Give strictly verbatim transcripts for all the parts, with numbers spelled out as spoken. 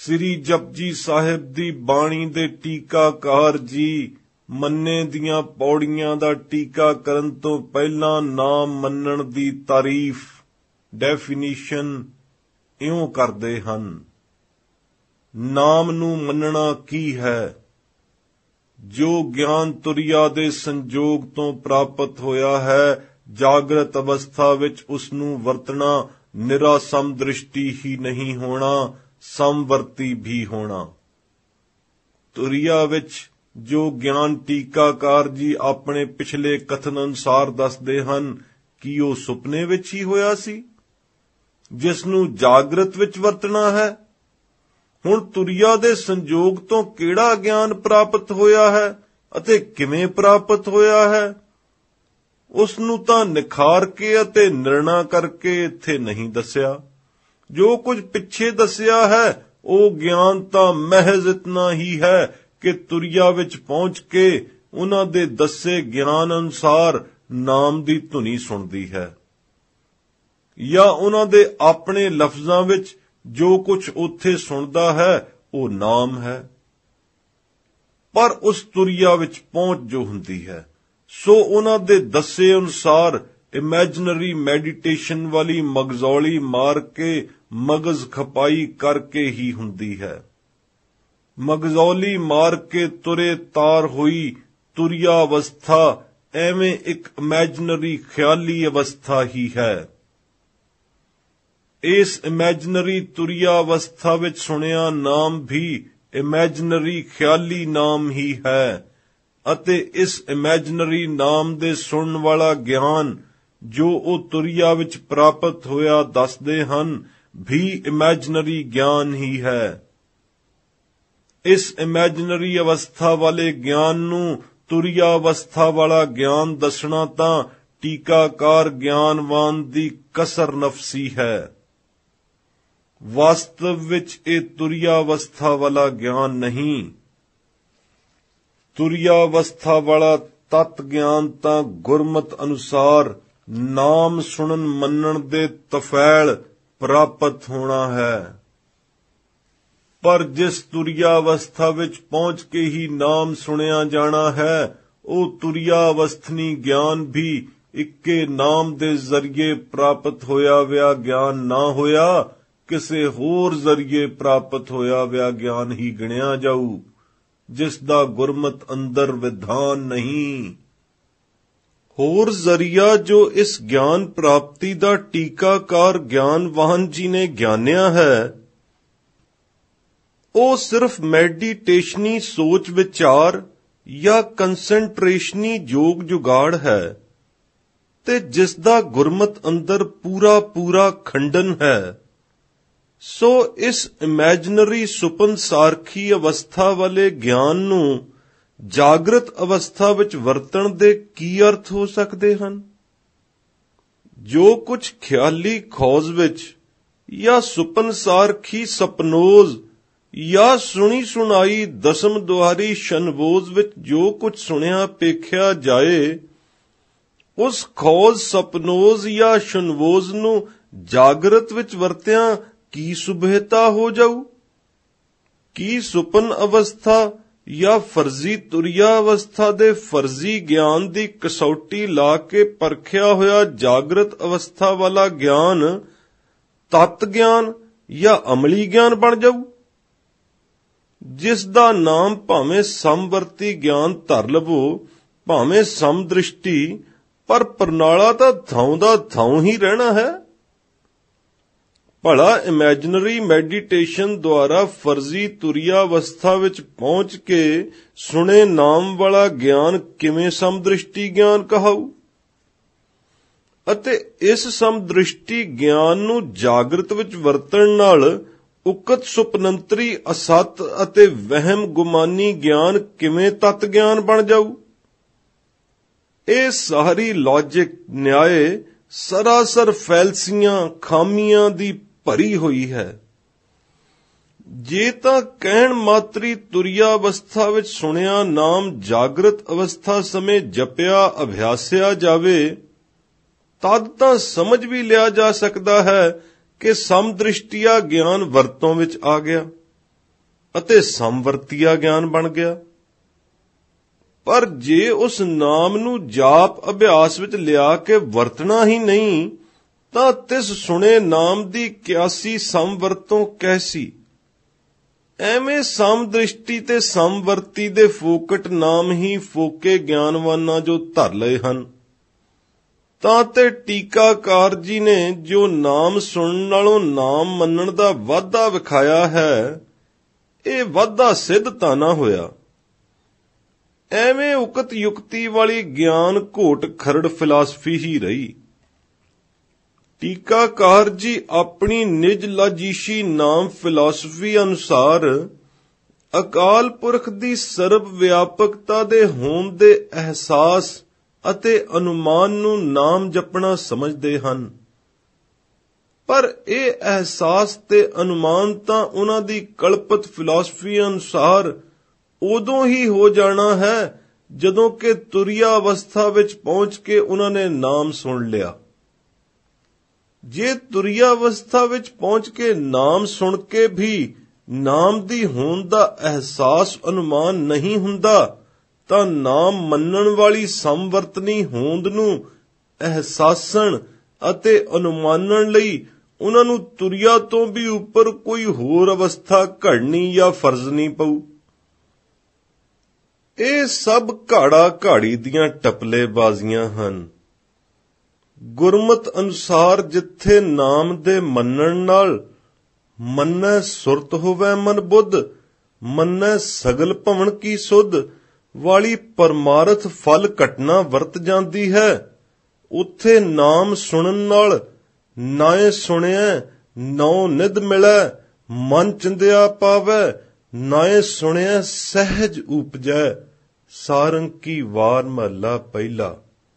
ਸ੍ਰੀ ਜਪਜੀ ਸਾਹਿਬ ਦੀ ਬਾਣੀ ਦੇ ਟੀਕਾਕਾਰ ਜੀ ਮੰਨੇ ਦੀਆਂ ਪੌੜੀਆਂ ਦਾ ਟੀਕਾ ਕਰਨ ਤੋਂ ਪਹਿਲਾਂ ਨਾਮ ਮੰਨਣ ਦੀ ਤਾਰੀਫ ਡੈਫੀਨੀਸ਼ਨ ਇਉਂ ਕਰਦੇ ਹਨ। ਨਾਮ ਨੂੰ ਮੰਨਣਾ ਕੀ ਹੈ? ਜੋ ਗਿਆਨ ਤੁਰਿਆ ਦੇ ਸੰਜੋਗ ਤੋਂ ਪ੍ਰਾਪਤ ਹੋਇਆ ਹੈ, ਜਾਗਰਤ ਅਵਸਥਾ ਵਿੱਚ ਉਸ ਨੂੰ ਵਰਤਣਾ ਨਿਰਾ ਸਮਦ੍ਰਿਸ਼ਟੀ ਹੀ ਨਹੀਂ ਹੋਣਾ, ਸਮਵਰਤੀ ਵੀ ਹੋਣਾ। ਤੁਰਿਆ ਵਿੱਚ ਜੋ ਗਿਆਨ ਟੀਕਾਕਾਰ ਜੀ ਆਪਣੇ ਪਿਛਲੇ ਕਥਨ ਅਨੁਸਾਰ ਦੱਸਦੇ ਹਨ ਕਿ ਉਹ ਸੁਪਨੇ ਵਿੱਚ ਹੀ ਹੋਇਆ ਸੀ, ਜਿਸ ਨੂੰ ਜਾਗਰਤ ਵਿੱਚ ਵਰਤਣਾ ਹੈ। ਹੁਣ ਤੁਰਿਆ ਦੇ ਸੰਜੋਗ ਤੋਂ ਕਿਹੜਾ ਗਿਆਨ ਪ੍ਰਾਪਤ ਹੋਇਆ ਹੈ ਅਤੇ ਕਿਵੇਂ ਪ੍ਰਾਪਤ ਹੋਇਆ ਹੈ, ਉਸ ਨੂੰ ਤਾਂ ਨਿਖਾਰ ਕੇ ਅਤੇ ਨਿਰਣਾ ਕਰਕੇ ਇੱਥੇ ਨਹੀਂ ਦੱਸਿਆ। ਜੋ ਕੁਝ ਪਿੱਛੇ ਦੱਸਿਆ ਹੈ ਉਹ ਗਿਆਨ ਤਾਂ ਮਹਿਜ਼ ਇਤਨਾ ਹੀ ਹੈ ਕਿ ਤੁਰਿਆ ਵਿੱਚ ਪਹੁੰਚ ਕੇ ਉਹਨਾਂ ਦੇ ਦੱਸੇ ਗਿਆਨ ਅਨੁਸਾਰ ਨਾਮ ਦੀ ਧੁਨੀ ਸੁਣਦੀ ਹੈ, ਜਾਂ ਉਹਨਾਂ ਦੇ ਆਪਣੇ ਲਫ਼ਜ਼ਾਂ ਵਿੱਚ ਜੋ ਕੁਝ ਉੱਥੇ ਸੁਣਦਾ ਹੈ ਉਹ ਨਾਮ ਹੈ। ਪਰ ਉਸ ਤੁਰਿਆ ਵਿੱਚ ਪਹੁੰਚ ਜੋ ਹੁੰਦੀ ਹੈ ਸੋ ਉਹਨਾਂ ਦੇ ਦੱਸੇ ਅਨੁਸਾਰ ਇਮੈਜਨਰੀ ਮੈਡੀਟੇਸ਼ਨ ਵਾਲੀ ਮਗਜ਼ੌਲੀ ਮਾਰ ਕੇ ਮਗਜ਼ ਖਪਾਈ ਕਰਕੇ ਹੀ ਹੁੰਦੀ ਹੈ। ਮਗਜ਼ੌਲੀ ਮਾਰ ਕੇ ਤੁਰੇ ਤਾਰ ਹੋਈ ਤੁਰਿਆ ਅਵਸਥਾ ਐਵੇਂ ਇੱਕ ਇਮੈਜਨਰੀ ਖਿਆਲੀ ਅਵਸਥਾ ਹੀ ਹੈ। ਇਸ ਇਮੈਜਨਰੀ ਤੁਰਿਆ ਅਵਸਥਾ ਵਿੱਚ ਸੁਣਿਆ ਨਾਮ ਵੀ ਇਮੈਜਨਰੀ ਖਿਆਲੀ ਨਾਮ ਹੀ ਹੈ, ਅਤੇ ਇਸ ਇਮੈਜਨਰੀ ਨਾਮ ਦੇ ਸੁਣਨ ਵਾਲਾ ਗਿਆਨ ਜੋ ਉਹ ਤੁਰਿਆ ਵਿੱਚ ਪ੍ਰਾਪਤ ਹੋਇਆ ਦੱਸਦੇ ਹਨ ਵੀ ਇਮੈਜਨਰੀ ਗਿਆਨ ਹੀ ਹੈ। ਇਸ ਇਮੈਜਨਰੀ ਅਵਸਥਾ ਵਾਲੇ ਗਿਆਨ ਨੂੰ ਤੁਰਿਆ ਅਵਸਥਾ ਵਾਲਾ ਗਿਆਨ ਦੱਸਣਾ ਤਾਂ ਟੀਕਾਕਾਰ ਗਿਆਨਵਾਨ ਦੀ ਕਸਰ ਨਫਸੀ ਹੈ। ਵਾਸਤਵ ਵਿੱਚ ਇਹ ਤੁਰਿਆ ਅਵਸਥਾ ਵਾਲਾ ਗਿਆਨ ਨਹੀਂ। ਤੁਰਿਆ ਅਵਸਥਾ ਵਾਲਾ ਤਤ ਗਿਆਨ ਤਾਂ ਗੁਰਮਤ ਅਨੁਸਾਰ ਨਾਮ ਸੁਣਨ ਮੰਨਣ ਦੇ ਤਫੈਲ ਪ੍ਰਾਪਤ ਹੋਣਾ ਹੈ। ਪਰ ਜਿਸ ਤੁਰਿਆ ਅਵਸਥਾ ਵਿੱਚ ਪਹੁੰਚ ਕੇ ਹੀ ਨਾਮ ਸੁਣਿਆ ਜਾਣਾ ਹੈ, ਉਹ ਤੁਰਿਆ ਅਵਸਥਨੀ ਗਿਆਨ ਵੀ ਇੱਕੇ ਨਾਮ ਦੇ ਜ਼ਰੀਏ ਪ੍ਰਾਪਤ ਹੋਇਆ ਵਿਆ ਗਿਆਨ ਨਾ ਹੋਇਆ, ਕਿਸੇ ਹੋਰ ਜ਼ਰੀਏ ਪ੍ਰਾਪਤ ਹੋਇਆ ਵਿਆ ਗਿਆਨ ਹੀ ਗਿਣਿਆ ਜਾਊ, ਜਿਸ ਦਾ ਗੁਰਮਤ ਅੰਦਰ ਵਿਧਾਨ ਨਹੀਂ। ਹੋਰ ਜ਼ਰੀਆ ਜੋ ਇਸ ਗਿਆਨ ਪ੍ਰਾਪਤੀ ਦਾ ਟੀਕਾਕਾਰ ਗਿਆਨਵਾਨ ਜੀ ਨੇ ਗਿਆਨਿਆ ਹੈ, ਉਹ ਸਿਰਫ ਮੈਡੀਟੇਸ਼ਨੀ ਸੋਚ ਵਿਚਾਰ ਜਾਂ ਕੰਸੈਂਟਰੇਸ਼ਨੀ ਜੋਗ ਜੁਗਾੜ ਹੈ, ਤੇ ਜਿਸ ਦਾ ਗੁਰਮਤ ਅੰਦਰ ਪੂਰਾ ਪੂਰਾ ਖੰਡਨ ਹੈ। ਸੋ ਇਸ ਇਮੈਜਨਰੀ ਸੁਪਨ ਸਾਰਖੀ ਅਵਸਥਾ ਵਾਲੇ ਗਿਆਨ ਨੂੰ ਜਾਗਰਤ ਅਵਸਥਾ ਵਿੱਚ ਵਰਤਣ ਦੇ ਕੀ ਅਰਥ ਹੋ ਸਕਦੇ ਹਨ? ਜੋ ਕੁਝ ਖਿਆਲੀ ਖੋਜ ਵਿੱਚ ਜਾਂ ਸੁਪਨ ਸਾਰਖੀ ਸਪਨੋਜ਼ ਜਾਂ ਸੁਣੀ ਸੁਣਾਈ ਦਸਮ ਦੁਆਰੀ ਸ਼ਨਵੋਜ਼ ਵਿੱਚ ਜੋ ਕੁਝ ਸੁਣਿਆ ਪੇਖਿਆ ਜਾਏ, ਉਸ ਖੋਜ ਸਪਨੋਜ਼ ਜਾਂ ਸ਼ਨਵੋਜ਼ ਨੂੰ ਜਾਗਰਤ ਵਿੱਚ ਵਰਤਿਆਂ ਕੀ ਸੁਭੇਤਾ ਹੋ ਜਾਊ? ਕੀ ਸੁਪਨ ਅਵਸਥਾ ਜਾਂ ਫਰਜ਼ੀ ਤੁਰਿਆ ਅਵਸਥਾ ਦੇ ਫਰਜ਼ੀ ਗਿਆਨ ਦੀ ਕਸੌਟੀ ਲਾ ਕੇ ਪਰਖਿਆ ਹੋਇਆ ਜਾਗਰਤ ਅਵਸਥਾ ਵਾਲਾ ਗਿਆਨ ਤਤ ਗਿਆਨ ਜਾਂ ਅਮਲੀ ਗਿਆਨ ਬਣ ਜਾਊ, ਜਿਸ ਦਾ ਨਾਮ ਭਾਵੇਂ ਸਮਵਰਤੀ ਗਿਆਨ ਧਰ ਲਵੋ, ਭਾਵੇਂ ਸਮਦ੍ਰਿਸ਼ਟੀ, ਪਰ ਪ੍ਰਣਾਲਾ ਤਾਂ ਥਾਂ ਦਾ ਥਾਂ ਹੀ ਰਹਿਣਾ ਹੈ। ਭਲਾ ਇਮੈਜਨਰੀ ਮੈਡੀਟੇਸ਼ਨ ਦੁਆਰਾ ਫਰਜ਼ੀ ਤੁਰਿਆ ਅਵਸਥਾ ਵਿੱਚ ਪਹੁੰਚ ਕੇ ਸੁਣੇ ਨਾਮ ਵਾਲਾ ਗਿਆਨ ਕਿਵੇਂ ਸਮਦ੍ਰਿਸ਼ਟੀ ਗਿਆਨ ਕਹਾਊ? ਅਤੇ ਇਸ ਸਮਦ੍ਰਿਸ਼ਟੀ ਗਿਆਨ ਨੂੰ ਜਾਗਰਤ ਵਿੱਚ ਵਰਤਣ ਨਾਲ ਉਕਤ ਸੁਪਨੰਤਰੀ ਅਸਤ ਅਤੇ ਵਹਿਮ ਗੁਮਾਨੀ ਗਿਆਨ ਕਿਵੇਂ ਤਤ ਗਿਆਨ ਬਣ ਜਾਊ? ਇਹ ਸਾਰੀ ਲੌਜਿਕ ਨਿਆਏ ਸਰਾਸਰ ਫੈਲਸੀਆਂ ਖਾਮੀਆਂ ਦੀ ਭਰੀ ਹੋਈ ਹੈ। ਜੇ ਤਾਂ ਕਹਿਣ ਮਾਤਰੀ ਤੁਰਿਆ ਅਵਸਥਾ ਵਿੱਚ ਸੁਣਿਆ ਨਾਮ ਜਾਗਰਤ ਅਵਸਥਾ ਸਮੇਂ ਜਪਿਆ ਅਭਿਆਸਿਆ ਜਾਵੇ, ਤਦ ਤਾਂ ਸਮਝ ਵੀ ਲਿਆ ਜਾ ਸਕਦਾ ਹੈ ਕਿ ਸਮਦ੍ਰਿਸ਼ਟੀਆ ਗਿਆਨ ਵਰਤੋਂ ਵਿੱਚ ਆ ਗਿਆ। ਅਤੇ ਸਮਵਰਤੀਆ ਗਿਆਨ ਬਣ ਗਿਆ। ਪਰ ਜੇ ਉਸ ਨਾਮ ਨੂੰ ਜਾਪ ਅਭਿਆਸ ਵਿੱਚ ਲਿਆ ਕੇ ਵਰਤਣਾ ਹੀ ਨਹੀਂ, ਤਾਂ ਤਿਸ ਸੁਣੇ ਨਾਮ ਦੀ ਕਿਆਸੀ ਸਮਵਰਤੋਂ ਕੈਸੀ? ਐਵੇਂ ਸਮਦ੍ਰਿਸ਼ਟੀ ਤੇ ਸਮਵਰਤੀ ਦੇ ਫੋਕਟ ਨਾਮ ਹੀ ਫੋਕੇ ਗਿਆਨਵਾਨਾਂ ਜੋ ਧਰ ਲਏ ਹਨ। ਤਾਂ ਤੇ ਟੀਕਾਕਾਰ ਜੀ ਨੇ ਜੋ ਨਾਮ ਸੁਣਨ ਨਾਲੋਂ ਨਾਮ ਮੰਨਣ ਦਾ ਵਾਧਾ ਵਿਖਾਇਆ ਹੈ, ਇਹ ਵਾਧਾ ਸਿੱਧ ਤਾਂ ਨਾ ਹੋਇਆ। ਐਵੇਂ ਉਕਤ ਯੁਕਤੀ ਵਾਲੀ ਗਿਆਨ ਘੋਟ ਖਰੜ ਫਿਲਾਸਫੀ ਹੀ ਰਹੀ। ਟੀਕਾਕਾਰ ਜੀ ਆਪਣੀ ਨਿਜ ਲਾਜੀਸ਼ੀ ਨਾਮ ਫਿਲਾਸਫੀ ਅਨੁਸਾਰ ਅਕਾਲ ਪੁਰਖ ਦੀ ਸਰਬ ਵਿਆਪਕਤਾ ਦੇ ਹੋਂਦ ਦੇ ਅਹਿਸਾਸ ਅਤੇ ਅਨੁਮਾਨ ਨੂੰ ਨਾਮ ਜਪਣਾ ਸਮਝਦੇ ਹਨ। ਪਰ ਇਹ ਅਹਿਸਾਸ ਤੇ ਅਨੁਮਾਨ ਤਾਂ ਉਹਨਾਂ ਦੀ ਕਲਪਤ ਫਿਲਾਸਫੀ ਅਨੁਸਾਰ ਉਦੋਂ ਹੀ ਹੋ ਜਾਣਾ ਹੈ ਜਦੋਂ ਕਿ ਤੁਰਿਆ ਅਵਸਥਾ ਵਿੱਚ ਪਹੁੰਚ ਕੇ ਉਹਨਾਂ ਨੇ ਨਾਮ ਸੁਣ ਲਿਆ। ਜੇ ਤੁਰਿਆ ਅਵਸਥਾ ਵਿੱਚ ਪਹੁੰਚ ਕੇ ਨਾਮ ਸੁਣ ਕੇ ਵੀ ਨਾਮ ਦੀ ਹੋਂਦ ਦਾ ਅਹਿਸਾਸ ਅਨੁਮਾਨ ਨਹੀਂ ਹੁੰਦਾ, ਤਾਂ ਨਾਮ ਮੰਨਣ ਵਾਲੀ ਸਮਵਰਤਨੀ ਹੋਂਦ ਨੂੰ ਅਹਿਸਾਸਣ ਅਤੇ ਅਨੁਮਾਨਣ ਲਈ ਉਹਨਾਂ ਨੂੰ ਤੁਰਿਆ ਤੋਂ ਵੀ ਉੱਪਰ ਕੋਈ ਹੋਰ ਅਵਸਥਾ ਘੜਨੀ ਜਾਂ ਫਰਜ਼ਣੀ ਪਊ। ਇਹ ਸਭ ਘਾੜਾ ਘਾੜੀ ਦੀਆਂ ਟਪਲੇਬਾਜ਼ੀਆਂ ਹਨ। ਗੁਰਮਤ ਅਨੁਸਾਰ ਜਿੱਥੇ ਨਾਮ ਦੇ ਮੰਨਣ ਨਾਲ ਮੰਨੈ ਸੁਰਤ ਹੋਵੇ ਮਨ ਬੁੱਧ, ਮੰਨੈ ਸਗਲ ਭਵਨ ਕੀ ਸੁਧ ਵਾਲੀ ਪਰਮਾਰਥ ਫਲ ਘਟਨਾ ਵਰਤ ਜਾਂਦੀ ਹੈ, ਉੱਥੇ ਨਾਮ ਸੁਣਨ ਨਾਲ ਨਾਏ ਸੁਣਿਆ ਨੌ ਨਿਧ ਮਿਲੈ, ਮਨ ਚਿੰਦਿਆ ਪਾਵੈ, ਨਾਏ ਸੁਣਿਆ ਸਹਿਜ ਉਪਜੈ। ਸਾਰੰਗੀ ਵਾਰ ਮਹਲਾ ਪਹਿਲਾ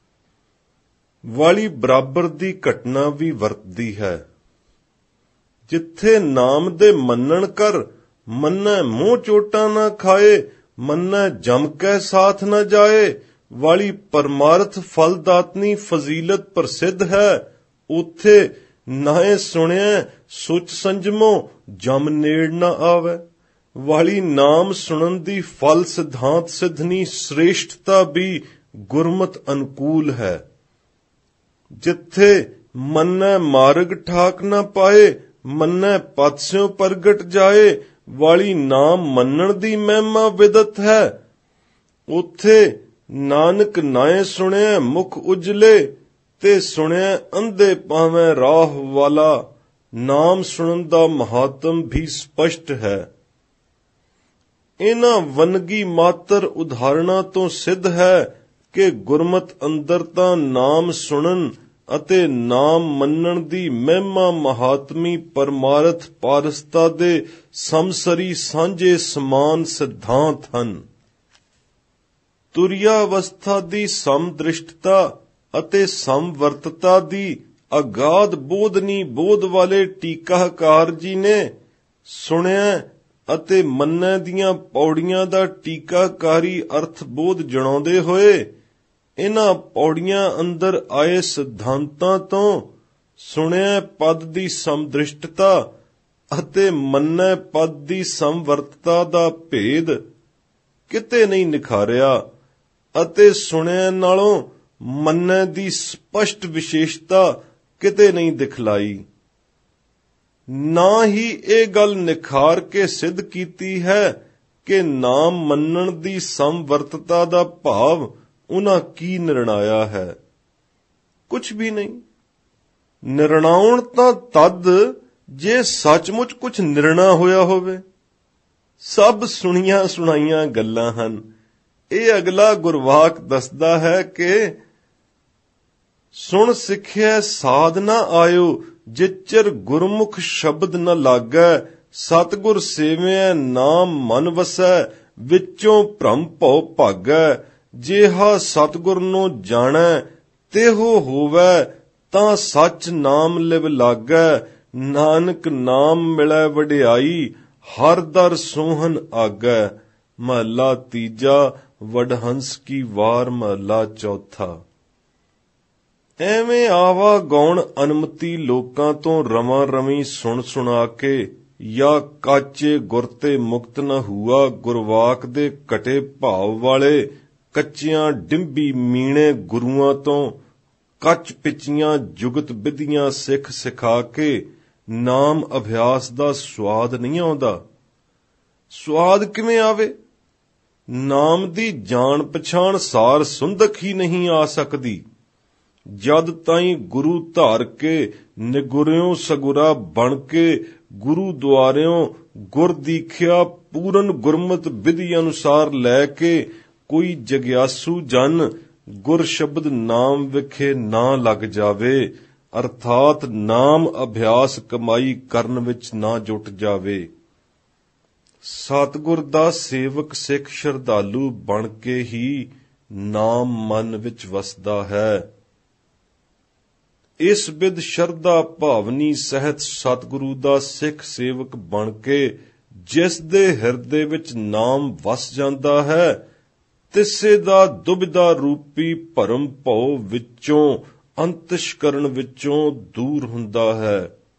ਵਾਲੀ ਬਰਾਬਰ ਦੀ ਘਟਨਾ ਵੀ ਵਰਤਦੀ ਹੈ। ਜਿੱਥੇ ਨਾਮ ਦੇ ਮੰਨਣ ਕਰ ਮੰਨੈ ਮੂੰਹ ਚੋਟਾਂ ਨਾ ਖਾਏ, ਮੰਨੈ ਜਮ ਕੈ ਸਾਥ ਨਾ ਜਾਏ ਵਾਲੀ ਪਰਮਾਰਥ ਫਲਦਾਤਨੀ ਫਜ਼ੀਲਤ ਪ੍ਰਸਿੱਧ ਹੈ, ਉੱਥੇ ਨਾਏ ਸੁਣਿਆ ਸੁਚ ਸੰਜਮੋ ਜਮ ਨੇੜ ਨਾ ਆਵੇ ਵਾਲੀ ਨਾਮ ਸੁਣਨ ਦੀ ਫਲ ਸਿਧਾਂਤ ਸਿਧਨੀ ਸ੍ਰੇਸ਼ਟਤਾ ਵੀ ਗੁਰਮਤ ਅਨੁਕੂਲ ਹੈ। ਜਿੱਥੇ ਮੰਨੈ ਮਾਰਗ ਠਾਕ ਨਾ ਪਾਏ, ਮੰਨੈ ਪਦ ਸਿਉ ਪ੍ਰਗਟ ਜਾਏ ਵਾਲੀ ਨਾਮ ਮੰਨਣ ਦੀ ਮਹਿਮਾ ਵਿਦਤ ਹੈ, ਉੱਥੇ ਨਾਨਕ ਨਾਏ ਸੁਣਿਆ ਮੁਖ ਉਜਲੇ ਤੇ ਸੁਣਿਆ ਅੰਧੇ ਪਾਵੇਂ ਰਾਹ ਵਾਲਾ। ਨਾਮ ਸੁਣਨ ਦਾ ਮਹਾਤਮ ਵੀ ਸਪਸ਼ਟ ਹੈ। ਇਹਨਾਂ ਵਨਗੀ ਮਾਤਰ ਉਦਾਹਰਣਾਂ ਤੋਂ ਸਿੱਧ ਹੈ ਕਿ ਗੁਰਮਤ ਅੰਦਰ ਤਾਂ ਨਾਮ ਸੁਣਨ ਅਤੇ ਨਾਮ ਮੰਨਣ ਦੀ ਮਹਿਮਾ ਮਹਾਤਮੀ ਪਰਮਾਰਥ ਪਾਰਸਤਾ ਦੇ ਸਮਸਰੀ ਸਾਂਝੇ ਸਮਾਨ ਸਿਧਾਂਤ ਹਨ। ਤੁਰਿਆ ਅਵਸਥਾ ਦੀ ਸਮਦ੍ਰਿਸ਼ਟਤਾ ਅਤੇ ਸਮਵਰਤਤਾ ਦੀ ਅਗਾਧ ਬੋਧਨੀ ਬੋਧ ਵਾਲੇ ਟੀਕਾਕਾਰ ਜੀ ਨੇ ਸੁਣਿਆ ਅਤੇ ਮੰਨੈ ਦੀਆਂ ਪੌੜੀਆਂ ਦਾ ਟੀਕਾਕਾਰੀ ਅਰਥ ਬੋਧ ਜਣਾਉਂਦੇ ਹੋਏ ਇਹਨਾਂ ਪੌੜੀਆਂ ਅੰਦਰ ਆਏ ਸਿਧਾਂਤਾਂ ਤੋਂ ਸੁਣਿਆ ਪਦ ਦੀ ਸਮਦ੍ਰਿਸ਼ਟਤਾ ਅਤੇ ਮੰਨੈ ਪਦ ਦੀ ਸਮਵਰਤਤਾ ਦਾ ਭੇਦ ਕਿਤੇ ਨਹੀਂ ਨਿਖਾਰਿਆ ਅਤੇ ਸੁਣਿਆ ਨਾਲੋਂ ਮੰਨੈ ਦੀ ਸਪਸ਼ਟ ਵਿਸ਼ੇਸ਼ਤਾ ਕਿਤੇ ਨਹੀਂ ਦਿਖਲਾਈ। ਨਾ ਹੀ ਇਹ ਗੱਲ ਨਿਖਾਰ ਕੇ ਸਿੱਧ ਕੀਤੀ ਹੈ ਕਿ ਨਾਮ ਮੰਨਣ ਦੀ ਸਮਵਰਤਤਾ ਦਾ ਭਾਵ ਉਹਨਾਂ ਕੀ ਨਿਰਣਾਇਆ ਹੈ। ਕੁਝ ਵੀ ਨਹੀਂ। ਨਿਰਣਾਉਣ ਤਾਂ ਤਦ ਜੇ ਸੱਚਮੁੱਚ ਕੁਝ ਨਿਰਣਾ ਹੋਇਆ ਹੋਵੇ। ਸਭ ਸੁਣੀਆਂ ਸੁਣਾਈਆਂ ਗੱਲਾਂ ਹਨ। ਇਹ ਅਗਲਾ ਗੁਰਵਾਕ ਦੱਸਦਾ ਹੈ ਕਿ ਸੁਣ ਸਿੱਖਿਆ ਸਾਧ ਨਾ ਆਇਓ, ਜਿਚਰ ਗੁਰਮੁਖ ਸ਼ਬਦ ਨ ਲਾਗੈ, ਸਤਿਗੁਰ ਸੇਵਿਆ ਨਾਮ ਮਨ ਵਸੈ, ਵਿੱਚੋਂ ਭ੍ਰਮ ਭਉ ਭਾਗੈ। ਜਿਹਾ ਸਤਿਗੁਰ ਨੂੰ ਜਾਣੈ ਤਿਹੋ ਹੋਵੈ, ਤਾਂ ਸੱਚ ਨਾਮ ਲਿਵ ਲਾਗੈ। ਨਾਨਕ ਨਾਮ ਮਿਲੈ ਵਡਿਆਈ, ਹਰ ਦਰ ਸੋਹਨ ਆਗੈ। ਮਹਲਾ ਤੀਜਾ, ਵਡਹੰਸ ਕੀ ਵਾਰ ਮਹਲਾ ਚੌਥਾ। ਐਵੇਂ ਆਵਾ ਗੌਣ ਅਨਮਤੀ ਲੋਕਾਂ ਤੋਂ ਰਵਾਂ ਰਵੀ ਸੁਣ ਸੁਣਾ ਕੇ या काचे गुर ते मुक्त न हुआ। गुरवाक दे कटे भाव वाले ਕੱਚੀਆਂ ਡਿੰਬੀ ਮੀਣੇ ਗੁਰੂਆਂ ਤੋਂ ਕੱਚ ਪਿੱਚੀਆਂ ਜੁਗਤ ਵਿਧੀਆਂ ਸਿੱਖ ਸਿਖਾ ਕੇ ਨਾਮ ਅਭਿਆਸ ਦਾ ਸਵਾਦ ਨਹੀਂ ਆਉਂਦਾ। ਸਵਾਦ ਕਿਵੇਂ ਆਵੇ? ਨਾਮ ਦੀ ਜਾਣ ਪਛਾਣ ਸਾਰ ਸੁੰਦਕ ਹੀ ਨਹੀਂ ਆ ਸਕਦੀ। ਜਦ ਤਾਈਂ ਗੁਰੂ ਧਾਰ ਕੇ ਨਿਗੁਰਿਓ ਸਗੁਰਾ ਬਣ ਕੇ ਗੁਰੂ ਦੁਆਰਿਓਂ ਗੁਰ ਦੀਖਿਆ ਪੂਰਨ ਗੁਰਮਤਿ ਵਿਧੀ ਅਨੁਸਾਰ ਲੈ ਕੇ ਕੋਈ ਜਗਿਆਸੂ ਜਨ ਗੁਰ ਸ਼ਬਦ ਨਾਮ ਵਿਖੇ ਨਾ ਲੱਗ ਜਾਵੇ, ਅਰਥਾਤ ਨਾਮ ਅਭਿਆਸ ਕਮਾਈ ਕਰਨ ਵਿੱਚ ਨਾ ਜੁਟ ਜਾਵੇ। ਸਤਿਗੁਰ ਦਾ ਸੇਵਕ ਸਿੱਖ ਸ਼ਰਧਾਲੂ ਬਣ ਕੇ ਹੀ ਨਾਮ ਮਨ ਵਿੱਚ ਵਸਦਾ ਹੈ। ਇਸ ਬਿਧ ਸ਼ਰਧਾ ਭਾਵਨੀ ਸਹਿਤ ਸਤਿਗੁਰੂ ਦਾ ਸਿੱਖ ਸੇਵਕ ਬਣ ਕੇ ਜਿਸ ਦੇ ਹਿਰਦੇ ਵਿੱਚ ਨਾਮ ਵਸ ਜਾਂਦਾ ਹੈ, ਤਿਸੇ ਦਾ ਦੁਬਿਧਾ ਰੂਪੀ ਭਰਮ ਭਉ ਵਿੱਚੋਂ ਅੰਤਸ਼ਕਰਨ ਵਿੱਚੋਂ ਦੂਰ ਹੁੰਦਾ ਹੈ।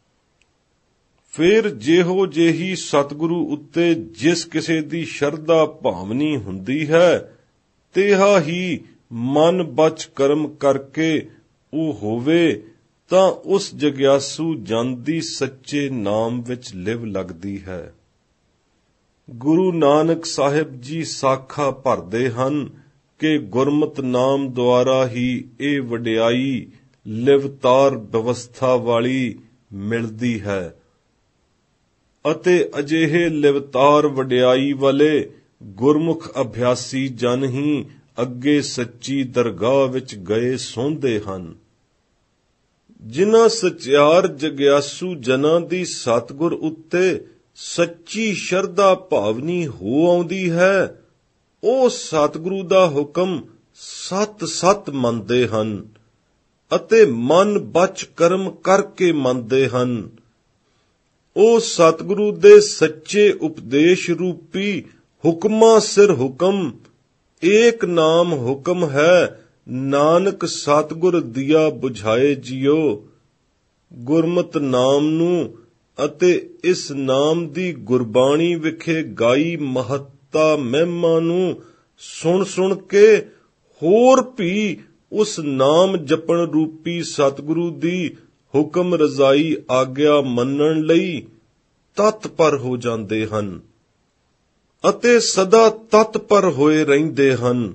ਫਿਰ ਜਿਹੋ ਜਿਹੀ ਸਤਿਗੁਰੂ ਉੱਤੇ ਜਿਸ ਕਿਸੇ ਦੀ ਸ਼ਰਧਾ ਭਾਵਨੀ ਹੁੰਦੀ ਹੈ, ਤਿਹਾ ਹੀ ਮਨ ਬਚ ਕਰਮ ਕਰਕੇ ਉਹ ਹੋਵੇ ਤਾਂ ਉਸ ਜਗਿਆਸੂ ਜਨ ਦੀ ਸੱਚੇ ਨਾਮ ਵਿੱਚ ਲਿਵ ਲੱਗਦੀ ਹੈ। ਗੁਰੂ ਨਾਨਕ ਸਾਹਿਬ ਜੀ ਸਾਖਾ ਭਰਦੇ ਹਨ ਕਿ ਗੁਰਮਤਿ ਨਾਮ ਦੁਆਰਾ ਹੀ ਇਹ ਵਡਿਆਈ ਲਿਵਤਾਰ ਵਿਵਸਥਾ ਵਾਲੀ ਮਿਲਦੀ ਹੈ ਅਤੇ ਅਜਿਹੇ ਲਿਵਤਾਰ ਵਡਿਆਈ ਵਾਲੇ ਗੁਰਮੁਖ ਅਭਿਆਸੀ ਜਨ ਹੀ ਅੱਗੇ ਸੱਚੀ ਦਰਗਾਹ ਵਿੱਚ ਗਏ ਸੌਂਦੇ ਹਨ। ਜਿਨ੍ਹਾਂ ਸਚਿਆਰ ਜਗਿਆਸੂ ਜਨਾਂ ਦੀ ਸਤਿਗੁਰ ਉੱਤੇ ਸੱਚੀ ਸ਼ਰਧਾ ਭਾਵਨੀ ਹੋ ਆਉਂਦੀ ਹੈ, ਉਹ ਸਤਿਗੁਰੂ ਦਾ ਹੁਕਮ ਸਤ ਸਤ ਮੰਨਦੇ ਹਨ ਅਤੇ ਮਨ ਬਚ ਕਰਮ ਕਰਕੇ ਮੰਨਦੇ ਹਨ। ਉਹ ਸਤਿਗੁਰੂ ਦੇ ਸੱਚੇ ਉਪਦੇਸ਼ ਰੂਪੀ ਹੁਕਮਾਂ ਸਿਰ ਹੁਕਮ ਏਕ ਨਾਮ ਹੁਕਮ ਹੈ, ਨਾਨਕ ਸਤਿਗੁਰ ਦੀਆ ਬੁਝਾਏ ਜਿਉ। ਗੁਰਮਤਿ ਨਾਮ ਨੂੰ ਅਤੇ ਇਸ ਨਾਮ ਦੀ ਗੁਰਬਾਣੀ ਵਿਖੇ ਗਾਈ ਮਹੱਤਤਾ ਮਹਿਮਾ ਨੂੰ ਸੁਣ ਸੁਣ ਕੇ ਹੋਰ ਵੀ ਉਸ ਨਾਮ ਜਪਣ ਰੂਪੀ ਸਤਿਗੁਰੂ ਦੀ ਹੁਕਮ ਰਜ਼ਾਈ ਆਗਿਆ ਮੰਨਣ ਲਈ ਤਤਪਰ ਹੋ ਜਾਂਦੇ ਹਨ ਅਤੇ ਸਦਾ ਤਤਪਰ ਹੋਏ ਰਹਿੰਦੇ ਹਨ।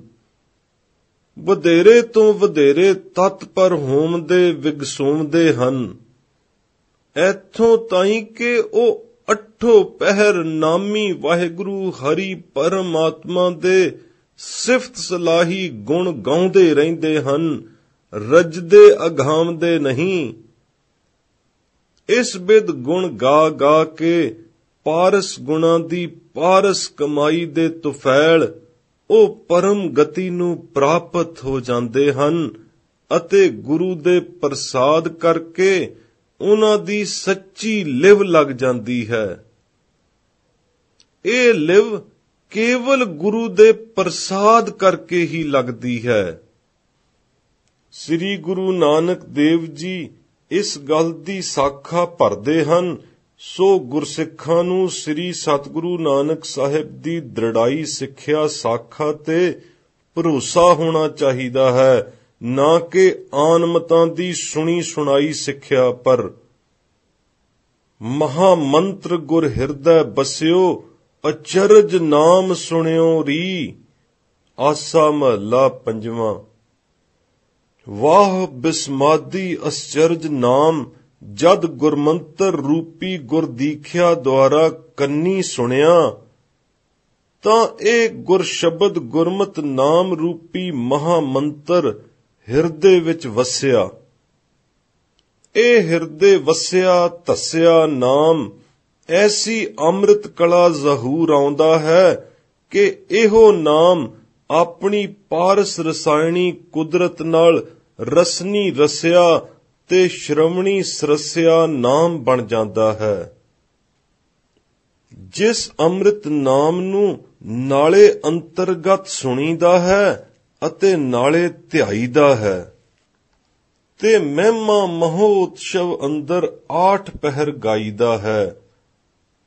ਵਧੇਰੇ ਤੋਂ ਵਧੇਰੇ ਤਤਪਰ ਹੋਣ ਦੇ ਵਿਗਸੂਮਦੇ ਹਨ। ਇੱਥੋਂ ਤਾਈਂ ਕਿ ਉਹ ਅੱਠੋ ਪਹਿਰ ਨਾਮੀ ਵਾਹਿਗੁਰੂ ਹਰੀ ਪਰਮਾਤਮਾ ਦੇ ਸਿਫਤ ਸਲਾਹੀ ਗੁਣ ਗਾਉਂਦੇ ਰਹਿੰਦੇ ਹਨ, ਰੱਜਦੇ ਅਗਾਮਦੇ ਨਹੀਂ। ਇਸ ਬਿਧ ਗੁਣ ਗਾ ਗਾ ਕੇ ਪਾਰਸ ਗੁਣਾਂ ਦੀ ਪਾਰਸ ਕਮਾਈ ਦੇ ਤੁਫੈਲ ਉਹ ਪਰਮ ਗਤੀ ਨੂੰ ਪ੍ਰਾਪਤ ਹੋ ਜਾਂਦੇ ਹਨ ਅਤੇ ਗੁਰੂ ਦੇ ਪ੍ਰਸਾਦ ਕਰਕੇ ਉਹਨਾਂ ਦੀ ਸੱਚੀ ਲਿਵ ਲੱਗ ਜਾਂਦੀ ਹੈ। ਇਹ ਲਿਵ ਕੇਵਲ ਗੁਰੂ ਦੇ ਪ੍ਰਸਾਦ ਕਰਕੇ ਹੀ ਲੱਗਦੀ ਹੈ। ਸ੍ਰੀ ਗੁਰੂ ਨਾਨਕ ਦੇਵ ਜੀ ਇਸ ਗੱਲ ਦੀ ਸਾਖਾ ਭਰਦੇ ਹਨ, ਸੋ ਗੁਰਸਿੱਖਾਂ ਨੂੰ ਸ੍ਰੀ ਸਤਿਗੁਰੂ ਨਾਨਕ ਸਾਹਿਬ ਦੀ ਦ੍ਰਿੜਾਈ ਸਿੱਖਿਆ ਸਾਖਾ ਤੇ ਭਰੋਸਾ ਹੋਣਾ ਚਾਹੀਦਾ ਹੈ, ਨਾ ਕਿ ਆਨਮਤਾਂ ਦੀ ਸੁਣੀ ਸੁਣਾਈ ਸਿੱਖਿਆ ਪਰ। ਮਹਾ ਮੰਤਰ ਗੁਰ ਹਿਰਦੈ ਬਸਿਓ, ਅਚਰਜ ਨਾਮ ਸੁਣਿਓ ਰੀ। ਆਸਾ ਮਹਲਾ ਪੰਜਵਾਂ। ਵਾਹ ਬਿਸਮਾਦੀ ਅਸਚਰਜ ਨਾਮ, ਜਦ ਗੁਰਮੰਤਰ ਰੂਪੀ ਗੁਰ ਦੀਖਿਆ ਦੁਆਰਾ ਕੰਨੀ ਸੁਣਿਆ, ਤਾਂ ਇਹ ਗੁਰ ਸ਼ਬਦ ਗੁਰਮਤ ਨਾਮ ਰੂਪੀ ਮਹਾ ਮੰਤਰ ਹਿਰਦੇ ਵਿੱਚ ਵਸਿਆ। ਇਹ ਹਿਰਦੇ ਵਸਿਆ ਧਸਿਆ ਨਾਮ ਐਸੀ ਅੰਮ੍ਰਿਤ ਕਲਾ ਜ਼ਹੂਰ ਆਉਂਦਾ ਹੈ ਕਿ ਇਹੋ ਨਾਮ ਆਪਣੀ ਪਾਰਸ ਰਸਾਇਣੀ ਕੁਦਰਤ ਨਾਲ ਰਸਨੀ ਰਸਿਆ ਤੇ ਸ਼੍ਰਵਣੀ ਸਰਸਿਆ ਨਾਮ ਬਣ ਜਾਂਦਾ ਹੈ। ਜਿਸ ਅੰਮ੍ਰਿਤ ਨਾਮ ਨੂੰ ਨਾਲੇ ਅੰਤਰਗਤ ਸੁਣੀਦਾ ਹੈ ਅਤੇ ਨਾਲੇ ਧਿਆਈਦਾ ਹੈ ਤੇ ਮਹਿਮਾ ਮਹੋਤਸਵ ਅੰਦਰ ਆਠ ਪਹਿਰ ਗਾਈਦਾ ਹੈ।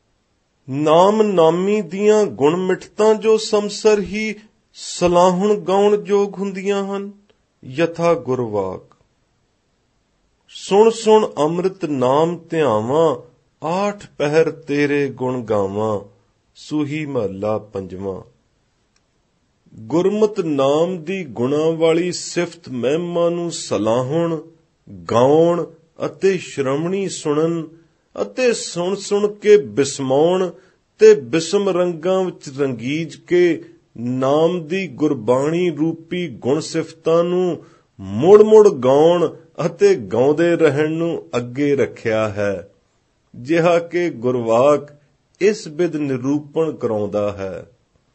ਨਾਮ ਨਾਮੀ ਦੀਆਂ ਗੁਣ ਮਿਠਤਾਂ ਜੋ ਸਮਸਰ ਹੀ ਸਲਾਹੁਣ ਗਾਉਣ ਜੋਗ ਹੁੰਦੀਆਂ ਹਨ। ਯਥਾ ਗੁਰਵਾਕ ਸੁਣ ਸੁਣ ਅੰਮ੍ਰਿਤ ਨਾਮ ਧਿਆਵਾਂ, ਆਠ ਪਹਿਰ ਤੇਰੇ ਗੁਣ ਗਾਵਾਂ। ਸੂਹੀ ਮਹੱਲਾ ਪੰਜਵਾਂ। ਗੁਰਮਤਿ ਨਾਮ ਦੀ ਗੁਣਾਂ ਵਾਲੀ ਸਿਫਤ ਮਹਿਮਾ ਨੂੰ ਸਲਾਹੁਣ, ਗਾਉਣ ਅਤੇ ਸ਼੍ਰਵਣੀ ਸੁਣਨ ਅਤੇ ਸੁਣ ਸੁਣ ਕੇ ਬਿਸਮਾਉਣ ਤੇ ਬਿਸਮ ਰੰਗਾਂ ਵਿੱਚ ਰੰਗੀਜ ਕੇ ਨਾਮ ਦੀ ਗੁਰਬਾਣੀ ਰੂਪੀ ਗੁਣ ਸਿਫਤਾਂ ਨੂੰ ਮੁੜ ਮੁੜ ਗਾਉਣ ਅਤੇ ਗਾਉਂਦੇ ਰਹਿਣ ਨੂੰ ਅੱਗੇ ਰੱਖਿਆ ਹੈ, ਜਿਹਾ ਕਿ ਗੁਰਵਾਕ ਇਸ ਬਿਧ ਨਿਰੂਪਣ ਕਰਾਉਂਦਾ ਹੈ।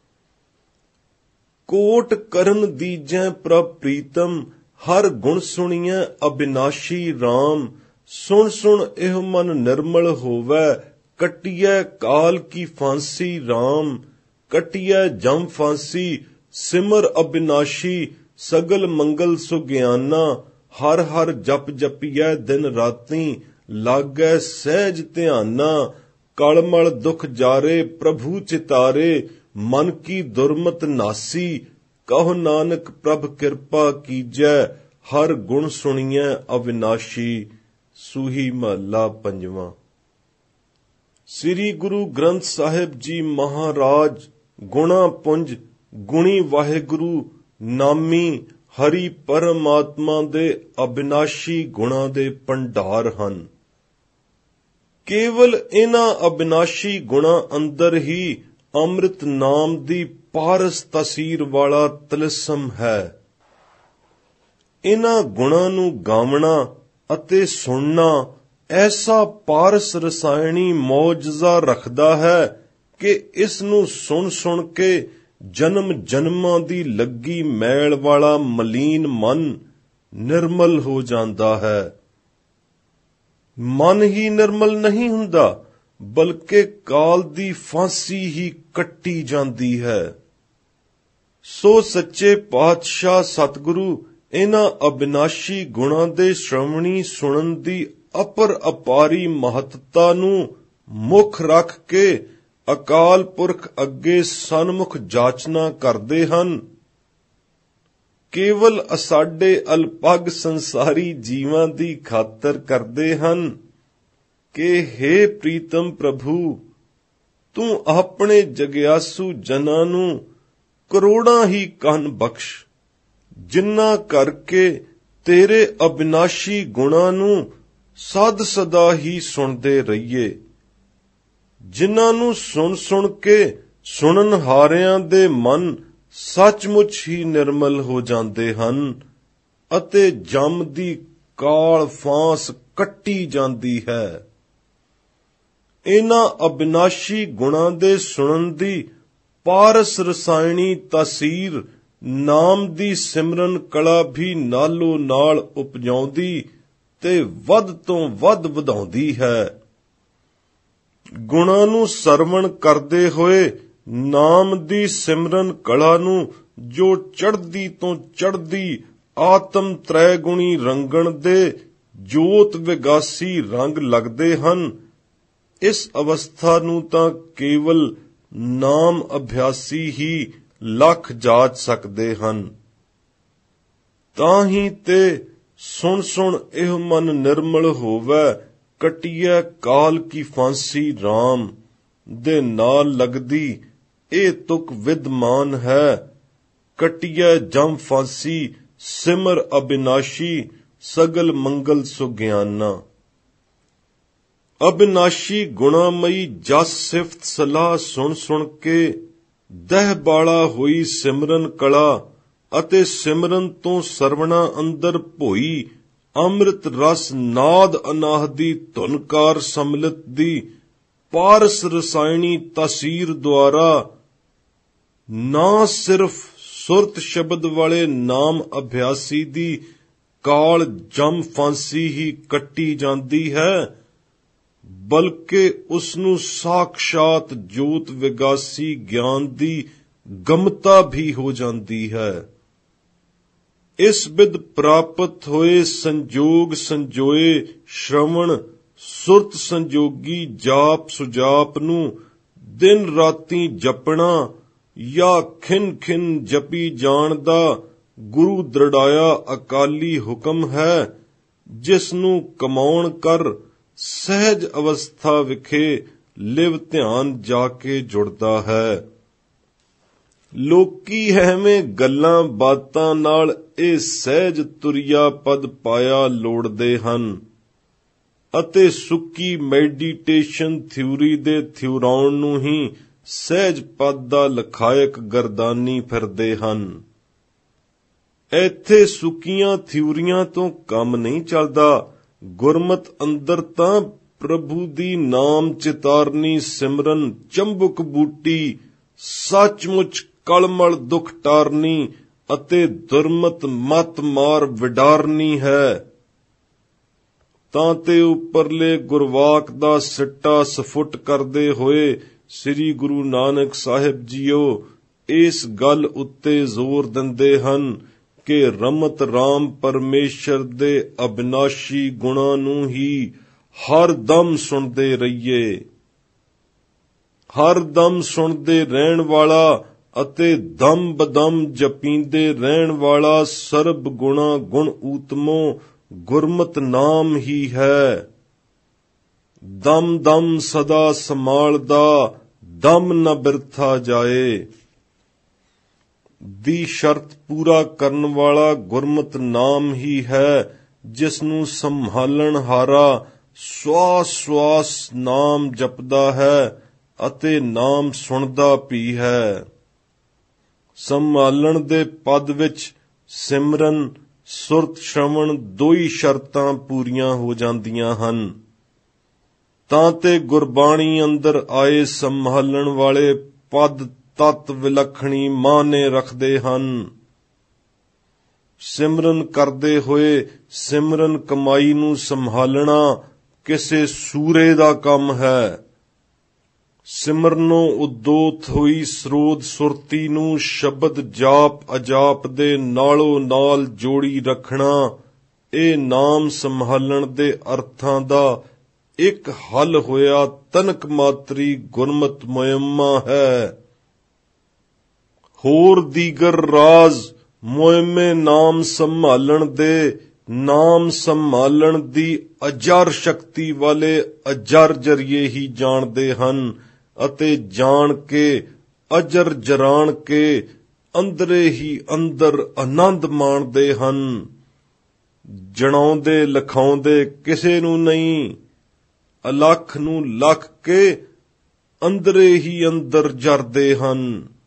ਕੋਟ ਕਰਨ ਦੀਜੈ ਪ੍ਰਭ ਪ੍ਰੀਤਮ, ਹਰ ਗੁਣ ਸੁਣੀਐ ਅਬਿਨਾਸ਼ੀ RAM। ਸੁਣ ਸੁਣ ਇਹ ਮਨ ਨਿਰਮਲ ਹੋਵੈ, ਕੱਟੀਐ ਕਾਲ ਕੀ ਫਾਂਸੀ RAM। ਕੱਟੀਐ ਜਮ ਫਾਂਸੀ ਸਿਮਰ ਅਬਿਨਾਸ਼ੀ, ਸਗਲ ਮੰਗਲ ਸੁਗਿਆਨਾ। ਹਰ ਹਰ ਜਪ ਜਪੀਐ ਦਿਨ ਰਾਤੀ, ਲਾਗੈ ਸਹਿਜ ਧਿਆਨਾ। ਕਲਮਲ ਦੁਖ ਜਾਰੇ ਪ੍ਰਭੂ ਚਿਤਾਰੇ, ਮਨ ਕੀ ਦੁਰਮਤ ਨਾਸੀ। ਕਹੋ ਨਾਨਕ ਪ੍ਰਭ ਕਿਰਪਾ ਕੀਜੈ, ਹਰ ਗੁਣ ਸੁਣੀਐ ਅਵਿਨਾਸ਼ੀ। ਸੂਹੀ ਮਹੱਲਾ ਪੰਜਵਾਂ। ਸ੍ਰੀ ਗੁਰੂ ਗ੍ਰੰਥ ਸਾਹਿਬ ਜੀ ਮਹਾਰਾਜ ਗੁਣਾ ਪੁੰਜ ਗੁਣੀ ਵਾਹਿਗੁਰੂ ਨਾਮੀ ਹਰੀ ਪਰਮਾਤਮਾ ਦੇ ਅਬਿਨਾਸ਼ੀ ਗੁਣਾਂ ਦੇ ਭੰਡਾਰ ਹਨ। ਕੇਵਲ ਇਹਨਾਂ ਅਬਿਨਾਸ਼ੀ ਗੁਣਾਂ ਅੰਦਰ ਹੀ ਅੰਮ੍ਰਿਤ ਨਾਮ ਦੀ ਪਾਰਸ ਤਸੀਰ ਵਾਲਾ ਤਿਲਸਮ ਹੈ। ਇਹਨਾਂ ਗੁਣਾਂ ਨੂੰ ਗਾਵਣਾ ਅਤੇ ਸੁਣਨਾ ਐਸਾ ਪਾਰਸ ਰਸਾਇਣੀ ਮੌਜਜ਼ਾ ਰੱਖਦਾ ਹੈ ਕਿ ਇਸ ਨੂੰ ਸੁਣ ਸੁਣ ਕੇ ਜਨਮ ਜਨਮਾਂ ਦੀ ਲੱਗੀ ਮੈਲ ਵਾਲਾ ਮਲੀਨ ਮਨ ਨਿਰਮਲ ਹੋ ਜਾਂਦਾ ਹੈ। ਮਨ ਹੀ ਨਿਰਮਲ ਨਹੀਂ ਹੁੰਦਾ, ਬਲਕਿ ਕਾਲ ਦੀ ਫਾਂਸੀ ਹੀ ਕੱਟੀ ਜਾਂਦੀ ਹੈ। ਸੋ ਸੱਚੇ ਪਾਤਸ਼ਾਹ ਸਤਿਗੁਰੂ ਇਹਨਾਂ ਅਬਿਨਾਸ਼ੀ ਗੁਣਾਂ ਦੇ ਸ਼੍ਰਵਣੀ ਸੁਣਨ ਦੀ ਅਪਰ ਅਪਾਰੀ ਮਹੱਤਤਾ ਨੂੰ ਮੁੱਖ ਰੱਖ ਕੇ ਅਕਾਲ ਪੁਰਖ ਅੱਗੇ ਸਨਮੁਖ ਜਾਚਨਾ ਕਰਦੇ ਹਨ। ਕੇਵਲ ਅਸਾਡੇ ਅਲਪਗ ਸੰਸਾਰੀ ਜੀਵਾਂ ਦੀ ਖਾਤਰ ਕਰਦੇ ਹਨ ਕਿ ਹੇ ਪ੍ਰੀਤਮ ਪ੍ਰਭੂ, ਤੂੰ ਆਪਣੇ ਜਗਿਆਸੂ ਜਨਾਂ ਨੂੰ ਕਰੋੜਾਂ ਹੀ ਕੰਨ ਬਖਸ਼, ਜਿਨ੍ਹਾਂ ਕਰਕੇ ਤੇਰੇ ਅਬਿਨਾਸ਼ੀ ਗੁਣਾਂ ਨੂੰ ਸਦ ਸਦਾ ਹੀ ਸੁਣਦੇ ਰਹੀਏ। ਜਿਨ੍ਹਾਂ ਨੂੰ ਸੁਣ ਸੁਣ ਕੇ ਸੁਣਨਹਾਰਿਆਂ ਦੇ ਮਨ ਸੱਚਮੁੱਚ ਹੀ ਨਿਰਮਲ ਹੋ ਜਾਂਦੇ ਹਨ ਅਤੇ ਜਮ ਦੀ ਕਾਲ ਫਾਂਸ ਕੱਟੀ ਜਾਂਦੀ ਹੈ। ਇਹਨਾਂ ਅਬਿਨਾਸ਼ੀ ਗੁਣਾਂ ਦੇ ਸੁਣਨ ਦੀ ਪਾਰਸ ਰਸਾਇਣੀ ਤਾਸੀਰ ਨਾਮ ਦੀ ਸਿਮਰਨ ਕਲਾ ਵੀ ਨਾਲੋਂ ਨਾਲ ਉਪਜਾਉਂਦੀ ਤੇ ਵੱਧ ਤੋਂ ਵੱਧ ਵਧਾਉਂਦੀ ਹੈ। ਗੁਣਾਂ ਨੂੰ ਸਰਵਣ ਕਰਦੇ ਹੋਏ ਨਾਮ ਦੀ ਸਿਮਰਨ ਕਲਾ ਨੂੰ ਜੋ ਚੜ੍ਹਦੀ ਤੋਂ ਚੜ੍ਹਦੀ ਆਤਮ ਤ੍ਰੈ ਗੁਣੀ ਰੰਗਣ ਦੇ ਜੋਤ ਵਿਗਾਸੀ ਰੰਗ ਲੱਗਦੇ ਹਨ, ਇਸ ਅਵਸਥਾ ਨੂੰ ਤਾਂ ਕੇਵਲ ਨਾਮ ਅਭਿਆਸੀ ਹੀ ਲੱਖ ਜਾਚ ਸਕਦੇ ਹਨ। ਤਾਂ ਹੀ ਤੇ ਸੁਣ ਸੁਣ ਇਹ ਮਨ ਨਿਰਮਲ ਹੋਵੈ, ਕਟੀਐ ਕਾਲ ਕੀ ਫਾਂਸੀ RAM ਦੇ ਨਾਲ ਲੱਗਦੀ ਇਹ ਤੁਕ ਵਿਦਮਾਨ ਹੈ। ਕਟੀਐ ਜਮ ਫਾਂਸੀ ਸਿਮਰ ਅਬਿਨਾਸ਼ੀ, ਸਗਲ ਮੰਗਲ ਸੁਗਿਆਨਾ। ਅਬਿਨਾਸ਼ੀ ਗੁਣਾਮਈ ਜਸ ਸਿਫਤ ਸਲਾਹ ਸੁਣ ਸੁਣ ਕੇ ਦਹਿ ਬਾਲਾ ਹੋਈ ਸਿਮਰਨ ਕਲਾ ਅਤੇ ਸਿਮਰਨ ਤੋਂ ਸਰਵਣਾ ਅੰਦਰ ਭੋਈ ਅੰਮ੍ਰਿਤ ਰਸ ਨਾਦ ਅਨਾਹਦੀ ਧੁਨਕਾਰ ਸਮਲਿਤ ਦੀ ਪਾਰਸ ਰਸਾਇਣੀ ਤਾਸੀਰ ਦੁਆਰਾ ਨਾ ਸਿਰਫ ਸੁਰਤ ਸ਼ਬਦ ਵਾਲੇ ਨਾਮ ਅਭਿਆਸੀ ਦੀ ਕਾਲ ਜਮ ਫਾਂਸੀ ਹੀ ਕੱਟੀ ਜਾਂਦੀ ਹੈ, ਬਲਕਿ ਉਸ ਨੂੰ ਸਾਖਸ਼ਾਤ ਜੋਤ ਵਿਗਾਸੀ ਗਿਆਨ ਦੀ ਗਮਤਾ ਵੀ ਹੋ ਜਾਂਦੀ ਹੈ। ਇਸ ਬਿਦ ਪ੍ਰਾਪਤ ਹੋਏ ਸੰਜੋਗ ਸੰਜੋਏ ਸ਼੍ਰਵਣ ਸੁਰਤ ਸੰਜੋਗੀ ਜਾਪ ਸੁਜਾਪ ਨੂੰ ਦਿਨ ਰਾਤੀ ਜਪਣਾ ਜਾਂ ਖਿਨ ਖਿਨ ਜਪੀ ਜਾਣ ਦਾ ਗੁਰੂ ਦ੍ਰਿੜਾਇਆ ਅਕਾਲੀ ਹੁਕਮ ਹੈ, ਜਿਸ ਨੂੰ ਕਮਾਉਣ ਕਰ ਸਹਿਜ ਅਵਸਥਾ ਵਿਖੇ ਲਿਵ ਧਿਆਨ ਜਾ ਕੇ ਜੁੜਦਾ ਹੈ। ਲੋਕੀ ਐਵੇਂ ਗੱਲਾਂ ਬਾਤਾਂ ਨਾਲ ਇਹ ਸਹਿਜ ਤੁਰਿਆ ਪਦ ਪਾਇਆ ਲੋੜਦੇ ਹਨ ਅਤੇ ਸੁੱਕੀ ਮੈਡੀਟੇਸ਼ਨ ਥਿਊਰੀ ਦੇ ਥਿਉਰਾਉਣ ਨੂੰ ਹੀ ਸਹਿਜ ਪਦ ਦਾ ਲਖਾਇਕ ਗਰਦਾਨੀ ਫਿਰਦੇ ਹਨ। ਇੱਥੇ ਸੁੱਕੀਆਂ ਥਿਊਰੀਆਂ ਤੋਂ ਕੰਮ ਨਹੀਂ ਚੱਲਦਾ। ਗੁਰਮਤ ਅੰਦਰ ਤਾਂ ਪ੍ਰਭੂ ਦੀ ਨਾਮ ਚਿਤਾਰਨੀ ਸਿਮਰਨ ਚੰਬੁਕ ਬੂਟੀ ਸੱਚਮੁੱਚ ਕਲਮਲ ਦੁਖ ਟਾਰਨੀ ਅਤੇ ਦੁਰਮਤ ਮਤ ਮਾਰ ਵਿਡਾਰਨੀ ਹੈ। ਤਾਂ ਤੇ ਉੱਪਰਲੇ ਗੁਰਵਾਕ ਦਾ ਸਿੱਟਾ ਸਫੁੱਟ ਕਰਦੇ ਹੋਏ ਸ੍ਰੀ ਗੁਰੂ ਨਾਨਕ ਸਾਹਿਬ ਜੀਓ ਇਸ ਗੱਲ ਉੱਤੇ ਜ਼ੋਰ ਦਿੰਦੇ ਹਨ ਕਿ ਰਮਤ ਰਾਮ ਪਰਮੇਸ਼ਰ ਦੇ ਅਬਿਨਾਸ਼ੀ ਗੁਣਾਂ ਨੂੰ ਹੀ ਹਰ ਦਮ ਸੁਣਦੇ ਰਹੀਏ। ਹਰ ਦਮ ਸੁਣਦੇ ਰਹਿਣ ਵਾਲਾ ਅਤੇ ਦਮ ਬਦਮ ਜਪੀਂਦੇ ਰਹਿਣ ਵਾਲਾ ਸਰਬ ਗੁਣਾ ਗੁਣ ਊਤਮੋ ਗੁਰਮਤ ਨਾਮ ਹੀ ਹੈ। ਦਮ ਦਮ ਸਦਾ ਸੰਭਾਲਦਾ ਦਮ ਨ ਬਿਰਥਾ ਜਾਏ ਦੀ ਸ਼ਰਤ ਪੂਰਾ ਕਰਨ ਵਾਲਾ ਗੁਰਮਤ ਨਾਮ ਹੀ ਹੈ, ਜਿਸ ਨੂੰ ਸੰਭਾਲਣ ਹਾਰਾ ਸਵਾਸ ਸਵਾਸ ਨਾਮ ਜਪਦਾ ਹੈ ਅਤੇ ਨਾਮ ਸੁਣਦਾ ਵੀ ਹੈ। ਸੰਭਾਲਣ ਦੇ ਪਦ ਵਿੱਚ ਸਿਮਰਨ ਸੁਰਤ ਸ਼ਰਵਣ ਦੋ ਹੀ ਸ਼ਰਤਾਂ ਪੂਰੀਆਂ ਹੋ ਜਾਂਦੀਆਂ ਹਨ। ਤਾਂ ਤੇ ਗੁਰਬਾਣੀ ਅੰਦਰ ਆਏ ਸੰਭਾਲਣ ਵਾਲੇ ਪਦ ਤਤ ਵਿਲੱਖਣੀ ਮਾਨੇ ਰੱਖਦੇ ਹਨ। ਸਿਮਰਨ ਕਰਦੇ ਹੋਏ ਸਿਮਰਨ ਕਮਾਈ ਨੂੰ ਸੰਭਾਲਣਾ ਕਿਸੇ ਸੂਰੇ ਦਾ ਕੰਮ ਹੈ। ਸਿਮਰਨੋਂ ਉਦੋਤ ਹੋਈ ਸਰੋਤ ਸੁਰਤੀ ਨੂੰ ਸ਼ਬਦ ਜਾਪ ਅਜਾਪ ਦੇ ਨਾਲੋਂ ਨਾਲ ਜੋੜੀ ਰੱਖਣਾ ਇਹ ਨਾਮ ਸੰਭਾਲਣ ਦੇ ਅਰਥਾਂ ਦਾ ਇੱਕ ਹੱਲ ਹੋਇਆ ਤਨਕ ਮਾਤਰੀ ਗੁਰਮਤ ਮੁਹਿੰਮਾ ਹੈ। ਹੋਰ ਦੀਗਰ ਰਾਜ਼ ਮੁਹਿੰਮੇ ਨਾਮ ਸੰਭਾਲਣ ਦੇ ਨਾਮ ਸੰਭਾਲਣ ਦੀ ਅਜਰ ਸ਼ਕਤੀ ਵਾਲੇ ਅਜਰ ਜਰੀਏ ਹੀ ਜਾਣਦੇ ਹਨ ਅਤੇ ਜਾਣ ਕੇ ਅਜਰ ਜਰਾਣ ਕੇ ਅੰਦਰੇ ਹੀ ਅੰਦਰ ਆਨੰਦ ਮਾਣਦੇ ਹਨ। ਜਣਾਉਂਦੇ ਲਖਾਉਂਦੇ ਕਿਸੇ ਨੂੰ ਨਹੀਂ, ਅਲਖ ਨੂੰ ਲਖ ਕੇ ਅੰਦਰੇ ਹੀ ਅੰਦਰ ਜਰਦੇ ਹਨ।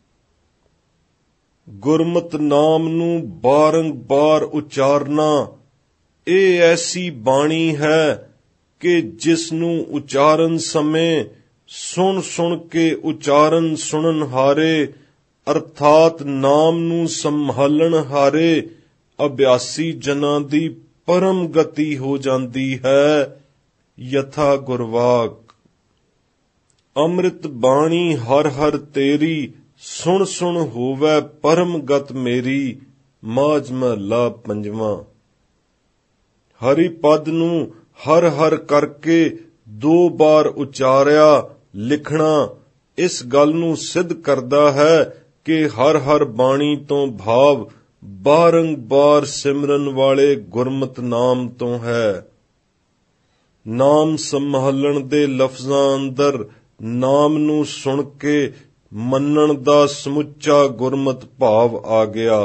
ਗੁਰਮਤ ਨਾਮ ਨੂੰ ਬਾਰੰਬਾਰ ਉਚਾਰਨਾ ਇਹ ਐਸੀ ਬਾਣੀ ਹੈ ਕਿ ਜਿਸ ਨੂੰ ਉਚਾਰਨ ਸਮੇਂ ਸੁਣ ਸੁਣ ਕੇ ਉਚਾਰਨ ਸੁਣਨ ਹਾਰੇ ਅਰਥਾਤ ਨਾਮ ਨੂੰ ਸੰਭਾਲਣ ਹਾਰੇ ਅਭਿਆਸੀ ਜਨਾਂ ਦੀ ਪਰਮ ਗਤੀ ਹੋ ਜਾਂਦੀ ਹੈ। ਯਥਾ ਗੁਰਵਾਕ ਅੰਮ੍ਰਿਤ ਬਾਣੀ ਹਰ ਹਰ ਤੇਰੀ ਸੁਣ ਸੁਣ ਹੋਵੇ ਪਰਮ ਗਤ ਮੇਰੀ। ਮਾਝ ਮਹਲਾ ਪੰਜਵਾਂ। ਹਰੀ ਪਦ ਨੂੰ ਹਰ ਹਰ ਕਰਕੇ ਦੋ ਵਾਰ ਉਚਾਰਿਆ ਲਿਖਣਾ ਇਸ ਗੱਲ ਨੂੰ ਸਿੱਧ ਕਰਦਾ ਹੈ ਕਿ ਹਰ ਹਰ ਬਾਣੀ ਤੋਂ ਭਾਵ ਬਾਰੰਬਾਰ ਸਿਮਰਨ ਵਾਲੇ ਗੁਰਮਤ ਨਾਮ ਤੋਂ ਹੈ। ਨਾਮ ਸੰਭਾਲਣ ਦੇ ਲਫ਼ਜ਼ਾਂ ਅੰਦਰ ਨਾਮ ਨੂੰ ਸੁਣ ਕੇ ਮੰਨਣ ਦਾ ਸਮੁੱਚਾ ਗੁਰਮਤ ਭਾਵ ਆ ਗਿਆ।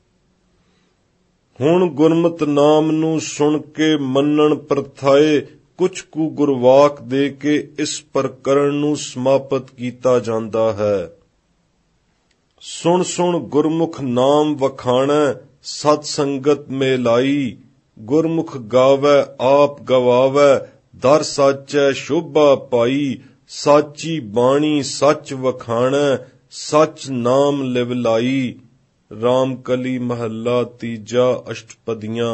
ਹੁਣ ਗੁਰਮਤ ਨਾਮ ਨੂੰ ਸੁਣ ਕੇ ਮੰਨਣ ਪ੍ਰਥਾਏ ਕੁਝ ਕੁ ਗੁਰਵਾਕ ਦੇ ਕੇ ਇਸ ਪ੍ਰਕਰਣ ਨੂੰ ਸਮਾਪਤ ਕੀਤਾ ਜਾਂਦਾ ਹੈ। ਸੁਣ ਸੁਣ ਗੁਰਮੁਖ ਨਾਮ ਵਖਾਣੈ ਸਤ ਸੰਗਤ ਮੇ ਲਾਈ। ਗੁਰਮੁਖ ਗਾਵੈ ਆਪ ਗਵਾਵੈ ਦਰ ਸਾਚੈ ਸ਼ੋਭਾ ਪਾਈ। ਸਾਚੀ ਬਾਣੀ ਸੱਚ ਵਖਾਣੈ ਸੱਚ ਨਾਮ ਲਿਵ ਲਾਈ। ਰਾਮਕਲੀ ਮਹੱਲਾ ਤੀਜਾ ਅਸ਼ਟਪਦੀਆਂ।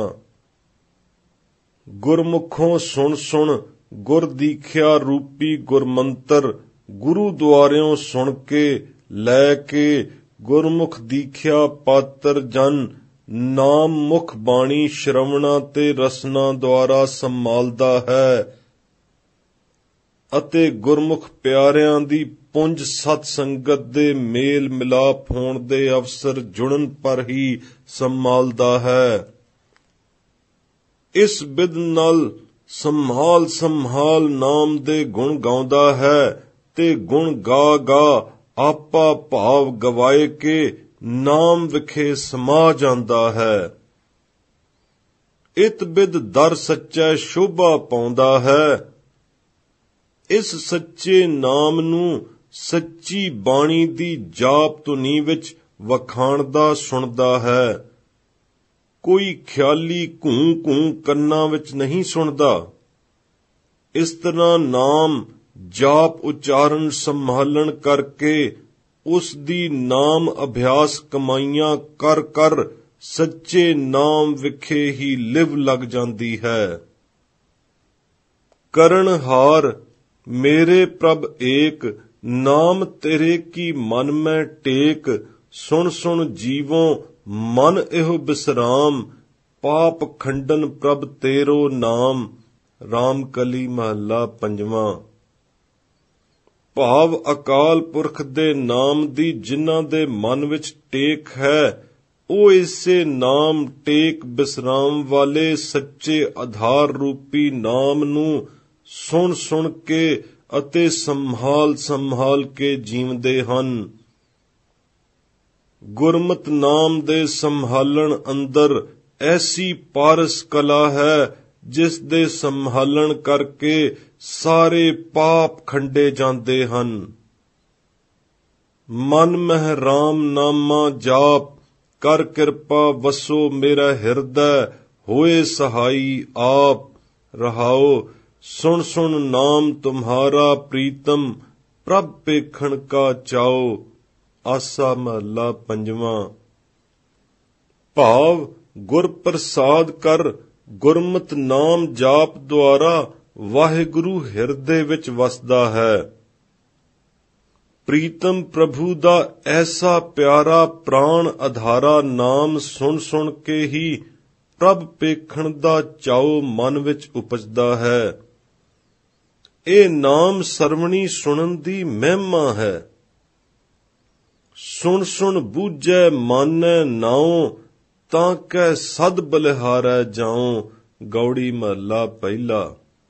ਗੁਰਮੁਖੋਂ ਸੁਣ ਸੁਣ ਗੁਰ ਦੀਖਿਆ ਰੂਪੀ ਗੁਰਮੰਤਰ ਗੁਰੂ ਦੁਆਰਿਓਂ ਸੁਣ ਕੇ ਲੈ ਕੇ ਗੁਰਮੁਖ ਦੀਖਿਆ ਪਾਤਰ ਜਨ ਨਾਮ ਮੁਖ ਬਾਣੀ ਸ਼ਰਵਣਾ ਤੇ ਰਸਨਾ ਦੁਆਰਾ ਸੰਭਾਲਦਾ ਹੈ। ਅਤੇ ਗੁਰਮੁਖ ਪਿਆਰਿਆਂ ਦੀ ਪੁੰਜ ਸਤ ਸੰਗਤ ਦੇ ਮੇਲ ਮਿਲਾਪ ਹੋਣ ਦੇ ਅਵਸਰ ਜੁੜਨ ਪਰ ਹੀ ਸੰਭਾਲਦਾ ਹੈ। ਇਸ ਬਿਧ ਨਾਲ ਸੰਭਾਲ ਸੰਭਾਲ ਨਾਮ ਦੇ ਗੁਣ ਗਾਉਂਦਾ ਹੈ ਤੇ ਗੁਣ ਗਾ ਗਾ ਆਪਾ ਭਾਵ ਗਵਾਏ ਕੇ ਨਾਮ ਵਿਖੇ ਸਮਾ ਜਾਂਦਾ ਹੈ। ਇਤ ਬਿਧ ਦਰ ਸੱਚਾ ਸ਼ੋਭਾ ਪਾਉਂਦਾ ਹੈ। ਇਸ ਸੱਚੇ ਨਾਮ ਨੂੰ ਸੱਚੀ ਬਾਣੀ ਦੀ ਜਾਪ ਧੁਨੀ ਵਿੱਚ ਵਖਾਣਦਾ ਸੁਣਦਾ ਹੈ। ਕੋਈ ਖਿਆਲੀ ਘੂੰ ਘੂੰ ਕੰਨਾਂ ਵਿੱਚ ਨਹੀਂ ਸੁਣਦਾ। ਇਸ ਤਰ੍ਹਾਂ ਨਾਮ ਜਾਪ ਉਚਾਰਨ ਸੰਭਾਲਣ ਕਰਕੇ ਉਸ ਦੀ ਨਾਮ ਅਭਿਆਸ ਕਮਾਈਆਂ ਕਰ ਕਰ ਸੱਚੇ ਨਾਮ ਵਿਖੇ ਹੀ ਲਿਵ ਲੱਗ ਜਾਂਦੀ ਹੈ। ਕਰਨਹਾਰ ਮੇਰੇ ਪ੍ਰਭ ਏਕ, ਨਾਮ ਤੇਰੇ ਕੀ ਮਨ ਮੈਂ ਟੇਕ। ਸੁਣ ਸੁਣ ਜੀਵੋਂ ਮਨ ਇਹੋ ਬਿਸਰਾਮ, ਪਾਪ ਖੰਡਨ ਪ੍ਰਭ ਤੇਰੋ ਨਾਮ। ਰਾਮ ਕਲੀ ਮਹੱਲਾ ਪੰਜਵਾਂ। ਭਾਵ ਅਕਾਲ ਪੁਰਖ ਦੇ ਨਾਮ ਦੀ ਜਿਨ੍ਹਾਂ ਦੇ ਮਨ ਵਿੱਚ ਟੇਕ ਹੈ, ਉਹ ਇਸੇ ਨਾਮ ਟੇਕ ਬਿਸਰਾਮ ਵਾਲੇ ਸੱਚੇ ਆਧਾਰ ਰੂਪੀ ਨਾਮ ਨੂੰ ਸੁਣ ਸੁਣ ਕੇ ਅਤੇ ਸੰਭਾਲ ਸੰਭਾਲ ਕੇ ਜੀਵਦੇ ਹਨ। ਗੁਰਮਤਿ ਨਾਮ ਦੇ ਸੰਭਾਲਣ ਅੰਦਰ ਐਸੀ ਪਾਰਸ ਕਲਾ ਹੈ, ਜਿਸ ਦੇ ਸੰਭਾਲਣ ਕਰਕੇ ਸਾਰੇ ਪਾਪ ਖੰਡੇ ਜਾਂਦੇ ਹਨ। ਮਨ ਮਹਿ ਰਾਮ ਨਾਮਾ ਜਾਪ, ਕਰ ਕਿਰਪਾ ਵਸੋ ਮੇਰਾ ਹਿਰਦੈ, ਹੋਏ ਸਹਾਈ ਆਪ। ਰਹਾਓ ਸੁਣ ਸੁਣ ਨਾਮ ਤੁਮਹਾਰਾ ਪ੍ਰੀਤਮ, ਪ੍ਰਭ ਪੇਖਣ ਕਾ ਚਾਓ। ਆਸਾ ਮਹੱਲਾ ਪੰਜਵਾਂ। ਭਾਵ ਗੁਰ ਪ੍ਰਸਾਦ ਕਰ ਗੁਰਮਤਿ ਨਾਮ ਜਾਪ ਦੁਆਰਾ ਵਾਹਿਗੁਰੂ ਹਿਰਦੇ ਵਿੱਚ ਵਸਦਾ ਹੈ। ਪ੍ਰੀਤਮ ਪ੍ਰਭੂ ਦਾ ਐਸਾ ਪਿਆਰਾ ਪ੍ਰਾਣ ਆਧਾਰਾ ਨਾਮ ਸੁਣ ਸੁਣ ਕੇ ਹੀ ਪ੍ਰਭ ਪੇਖਣ ਦਾ ਚਾਉ ਮਨ ਵਿੱਚ ਉਪਜਦਾ ਹੈ। ਇਹ ਨਾਮ ਸਰਵਣੀ ਸੁਣਨ ਦੀ ਮਹਿਮਾ ਹੈ। ਸੁਣ ਸੁਣ ਬੂਝੈ ਮਾਨੈ ਨਾਉ, ਤਾਂ ਕੈ ਸਦ ਬਲਿਹਾਰੈ ਜਾਉ। ਗੌੜੀ ਮਹੱਲਾ ਪਹਿਲਾ।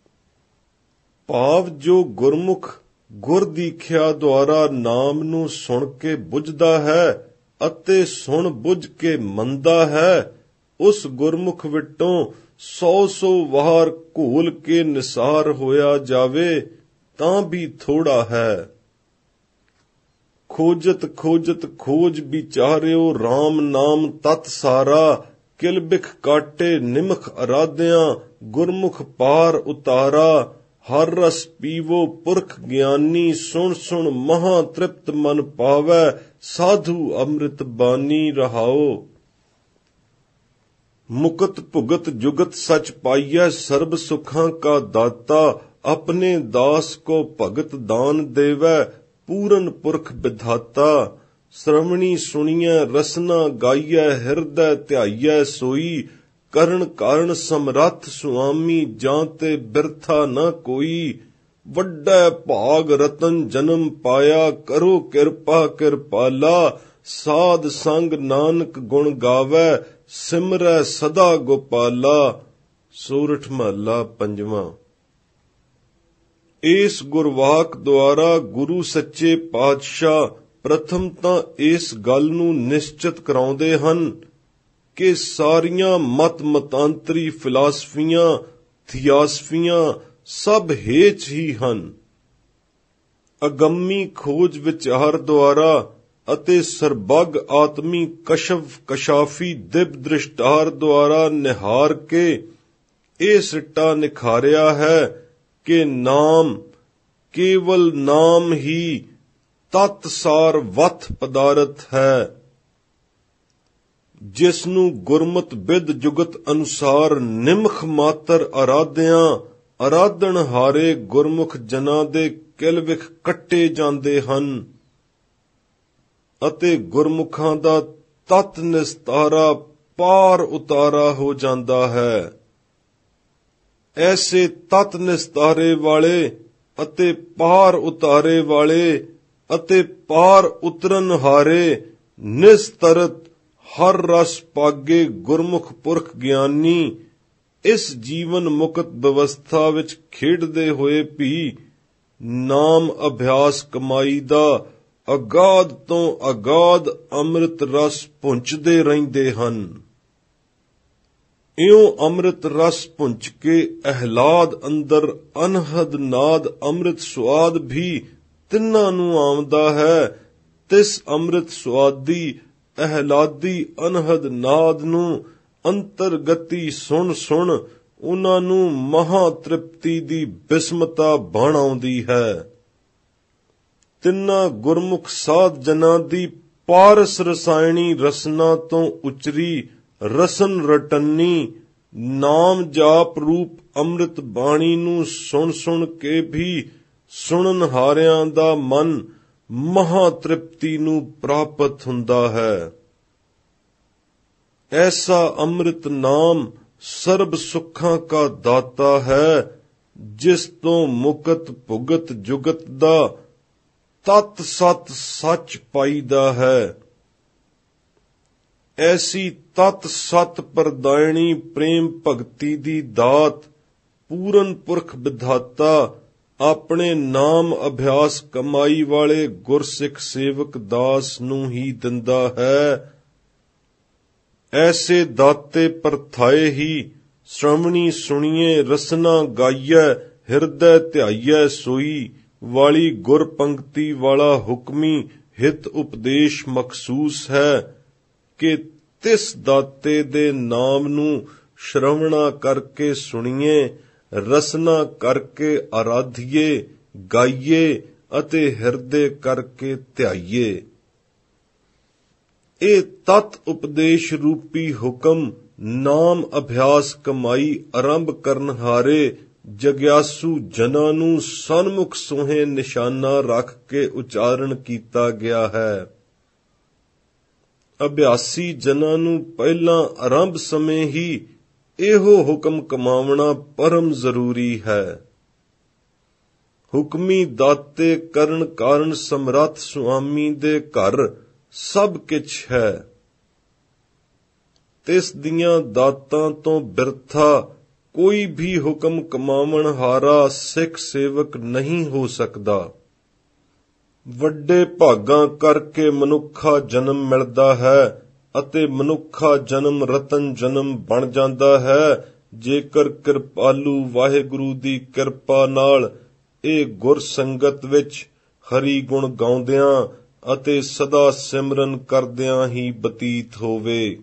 ਭਾਵ ਜੋ ਗੁਰਮੁਖ ਗੁਰ ਦੀਖਿਆ ਦੁਆਰਾ ਨਾਮ ਨੂੰ ਸੁਣ ਕੇ ਬੁੱਝਦਾ ਹੈ ਅਤੇ ਸੁਣ ਬੁੱਝ ਕੇ ਮੰਨਦਾ ਹੈ, ਉਸ ਗੁਰਮੁਖ ਵਿਟੋਂ ਸੌ ਸੌ ਵਾਰ ਘੋਲ ਕੇ ਨਿਸਾਰ ਹੋਇਆ ਜਾਵੇ ਤਾਂ ਵੀ ਥੋੜਾ ਹੈ। ਖੋਜਤ ਖੋਜਤ ਖੋਜ ਵਿਚਾਰਿਓ RAM ਨਾਮ ਤਤ ਸਾਰਾ, ਕਿਲ ਬਿਖ ਕਾਟੇ ਨਿਮਖ ਅਰਾਧਿਆਂ ਗੁਰਮੁਖ ਪਾਰ ਉਤਾਰਾ। ਹਰ ਰਸ ਪੀਵੋ ਪੁਰਖ ਗਿਆਨੀ, ਸੁਣ ਸੁਣ ਮਹਾ ਤ੍ਰਿਪਤ ਮਨ ਪਾਵੈ ਸਾਧੂ ਅੰਮ੍ਰਿਤ ਬਾਨੀ। ਰਹਾਓ ਮੁਕਤ ਭੁਗਤ ਜੁਗਤ ਸਚ ਪਾਈਐ, ਸਰਬ ਸੁਖਾਂ ਕਾ ਦਾਤਾ। ਆਪਣੇ ਦਾਸ ਕੋ ਭਗਤ ਦਾਨ ਦੇਵੈ, ਪੂਰਨ ਪੁਰਖ ਵਿਧਾਤਾ। ਸ਼੍ਰਵਣੀ ਸੁਣੀਐ ਰਸਨਾ ਗਾਈਐ, ਹਿਰਦੈ ਧਿਆਈਐ ਸੋਈ। ਕਰਨ ਕਾਰਨ ਸਮਰੱਥ ਸੁਆਮੀ, ਜਾਂ ਤੇ ਬਿਰਥਾ ਨ ਕੋਈ। ਵੱਡਾ ਭਾਗ ਰਤਨ ਜਨਮ ਪਾਇਆ, ਕਰੋ ਕਿਰਪਾ ਕਿਰਪਾਲਾ। ਸਾਧ ਸੰਗ ਨਾਨਕ ਗੁਣ ਗਾਵੈ, ਸਿਮਰੈ ਸਦਾ ਗੋਪਾਲਾ। ਸੋਰਠ ਮਹੱਲਾ ਪੰਜਵਾਂ। ਇਸ ਗੁਰਵਾਕ ਦੁਆਰਾ ਗੁਰੂ ਸੱਚੇ ਪਾਤਸ਼ਾਹ ਪ੍ਰਥਮ ਤਾਂ ਇਸ ਗੱਲ ਨੂੰ ਨਿਸ਼ਚਿਤ ਕਰਾਉਂਦੇ ਹਨ ਕਿ ਸਾਰੀਆਂ ਮਤ ਮਤਾਂਤਰੀ ਫਿਲਾਸਫੀਆਂ ਥਿਆਸਫੀਆਂ ਸਭ ਹੇਚ ਹੀ ਹਨ। ਅਗੰਮੀ ਖੋਜ ਵਿਚਾਰ ਦੁਆਰਾ ਅਤੇ ਸਰਬੱਗ ਆਤਮੀ ਕਸ਼ਫ ਕਸ਼ਾਫੀ ਦਿਵ ਦ੍ਰਿਸ਼ਟਾਰ ਦੁਆਰਾ ਨਿਹਾਰ ਕੇ ਇਹ ਸਿੱਟਾ ਨਿਖਾਰਿਆ ਹੈ ਕਿ ਨਾਮ ਕੇਵਲ ਨਾਮ ਹੀ ਤਤਸਾਰ ਵਥ ਪਦਾਰਥ ਹੈ, ਜਿਸ ਨੂੰ ਗੁਰਮਤਿ ਬਿਧ ਜੁਗਤ ਅਨੁਸਾਰ ਨਿਮਖ ਮਾਤਰ ਅਰਾਧਿਆਂ ਅਰਾਧਨ ਹਾਰੇ ਗੁਰਮੁਖ ਜਨਾਂ ਦੇ ਕਿਲ ਵਿਖ ਕੱਟੇ ਜਾਂਦੇ ਹਨ ਅਤੇ ਗੁਰਮੁਖਾਂ ਦਾ ਤਤ ਨਿਸਤਾਰਾ ਪਾਰ ਉਤਾਰਾ ਹੋ ਜਾਂਦਾ ਹੈ। ਐਸੇ ਤਤ ਨਿਸਤਾਰੇ ਵਾਲੇ ਅਤੇ ਪਾਰ ਉਤਾਰੇ ਵਾਲੇ ਅਤੇ ਪਾਰ ਉਤਰਨ ਹਾਰੇ, ਨਿਸਤਰਤ ਹਰ ਰਸ ਪਾਗੇ ਗੁਰਮੁਖ ਪੁਰਖ ਗਿਆਨੀ, ਇਸ ਜੀਵਨ ਮੁਕਤ ਵਿਵਸਥਾ ਵਿੱਚ ਖੇਡਦੇ ਹੋਏ ਵੀ ਨਾਮ ਅਭਿਆਸ ਕਮਾਈ ਦਾ ਅਗਾਧ ਤੋਂ ਅਗਾਧ ਅੰਮ੍ਰਿਤ ਰਸ ਪੁੰਚਦੇ ਰਹਿੰਦੇ ਹਨ। ਇਉਂ ਅੰਮ੍ਰਿਤ ਰਸ ਪੁੰਚ ਕੇ ਅਹਿਲਾਦ ਅੰਦਰ ਅਨਹਦ ਨਾਦ ਅੰਮ੍ਰਿਤ ਸੁਆਦ ਵੀ ਤਿੰਨਾਂ ਨੂੰ ਆਉਂਦਾ ਹੈ। ਤਿਸ ਅੰਮ੍ਰਿਤ ਸੁਆਦੀ ਅਹਿਲਾਦੀ ਅਨਹਦ ਨਾਦ ਨੂੰ ਅੰਤਰਗਤੀ ਸੁਣ ਸੁਣ ਉਹਨਾਂ ਨੂੰ ਮਹਾ ਤ੍ਰਿਪਤੀ ਦੀ ਬਿਸਮਤਾ ਬਣ ਆਉਂਦੀ ਹੈ। ਤਿੰਨਾਂ ਗੁਰਮੁਖ ਸਾਧ ਜਨਾਂ ਦੀ ਪਾਰਸ ਰਸਾਇਣੀ ਰਸਨਾ ਤੋਂ ਉਚਰੀ ਰਸਨ ਰਟੰਨੀ ਨਾਮ ਜਾਪ ਰੂਪ ਅੰਮ੍ਰਿਤ ਬਾਣੀ ਨੂੰ ਸੁਣ ਸੁਣ ਕੇ ਵੀ ਸੁਣਨ ਹਾਰਿਆਂ ਦਾ ਮਨ ਮਹਾ ਤ੍ਰਿਪਤੀ ਨੂੰ ਪ੍ਰਾਪਤ ਹੁੰਦਾ ਹੈ। ਐਸਾ ਅੰਮ੍ਰਿਤ ਨਾਮ ਸਰਬ ਸੁੱਖਾਂ ਕਾ ਦਾਤਾ ਹੈ, ਜਿਸ ਤੋਂ ਮੁਕਤ ਭੁਗਤ ਜੁਗਤ ਦਾ ਤਤ ਸਤ ਸੱਚ ਪਾਈਦਾ ਹੈ। ਐਸੀ ਤਤ ਸਤ ਪ੍ਰਦਾਇਣੀ ਪ੍ਰੇਮ ਭਗਤੀ ਦੀ ਦਾਤ ਪੂਰਨ ਪੁਰਖ ਵਿਧਾਤਾ ਆਪਣੇ ਨਾਮ ਅਭਿਆਸ ਕਮਾਈ ਵਾਲੇ ਗੁਰਸਿੱਖ ਸੇਵਕ ਦਾਸ ਨੂੰ ਹੀ ਦਿੰਦਾ ਹੈ। ਐਸੇ ਦਾਤੇ ਪਰਥਾਏ ਹੀ ਸ਼੍ਰਵਣੀ ਸੁਣੀਏ ਰਸਨਾ ਗਾਈਐ ਹਿਰਦੈ ਧਿਆਈਐ ਸੋਈ ਵਾਲੀ ਗੁਰ ਪੰਕਤੀ ਵਾਲਾ ਹੁਕਮੀ ਹਿਤ ਉਪਦੇਸ਼ ਮਖਸੂਸ ਹੈ ਕਿ ਤਿਸ ਦਾਤੇ ਦੇ ਨਾਮ ਨੂੰ ਸ਼੍ਰਵਣਾ ਕਰਕੇ ਸੁਣੀਏ, ਰਸਨਾ ਕਰਕੇ ਆਰਾਧੀਏ, ਗਾਈਏ ਅਤੇ ਹਿਰਦੇ ਕਰਕੇ ਧਿਆਈਏ। ਇਹ ਤਤ ਉਪਦੇਸ਼ ਰੂਪੀ ਹੁਕਮ ਨਾਮ ਅਭਿਆਸ ਕਮਾਈ ਆਰੰਭ ਕਰਨ ਹਾਰੇ ਜਗਿਆਸੂ ਜਨਾਂ ਨੂੰ ਸਨਮੁਖ ਸੋਹੇ ਨਿਸ਼ਾਨਾ ਰੱਖ ਕੇ ਉਚਾਰਨ ਕੀਤਾ ਗਿਆ ਹੈ। ਅਭਿਆਸੀ ਜਨਾਂ ਨੂੰ ਪਹਿਲਾਂ ਆਰੰਭ ਸਮੇਂ ਹੀ ਇਹੋ ਹੁਕਮ ਕਮਾਉਣਾ ਪਰਮ ਜ਼ਰੂਰੀ ਹੈ। ਹੁਕਮੀ ਦਾਤੇ ਕਰਨ ਕਾਰਨ ਸਮਰੱਥ ਸੁਆਮੀ ਦੇ ਘਰ ਸਭ ਕਿਛ ਹੈ। ਤਿਸ ਦੀਆਂ ਦਾਤਾਂ ਤੋਂ ਬਿਰਥਾ ਕੋਈ ਵੀ ਹੁਕਮ ਕਮਾਵਣ ਹਾਰਾ ਸਿੱਖ ਸੇਵਕ ਨਹੀਂ ਹੋ ਸਕਦਾ। ਵੱਡੇ ਭਾਗਾਂ ਕਰਕੇ ਮਨੁੱਖਾ ਜਨਮ ਮਿਲਦਾ ਹੈ ਅਤੇ ਮਨੁੱਖਾ ਜਨਮ ਰਤਨ ਜਨਮ ਬਣ ਜਾਂਦਾ ਹੈ, ਜੇਕਰ ਕਿਰਪਾਲੂ ਵਾਹਿਗੁਰੂ ਦੀ ਕਿਰਪਾ ਨਾਲ ਇਹ ਗੁਰ ਸੰਗਤ ਵਿੱਚ ਹਰੀ ਗੁਣ ਗਾਉਂਦਿਆਂ ਅਤੇ ਸਦਾ ਸਿਮਰਨ ਕਰਦਿਆਂ ਹੀ ਬਤੀਤ ਹੋਵੇ।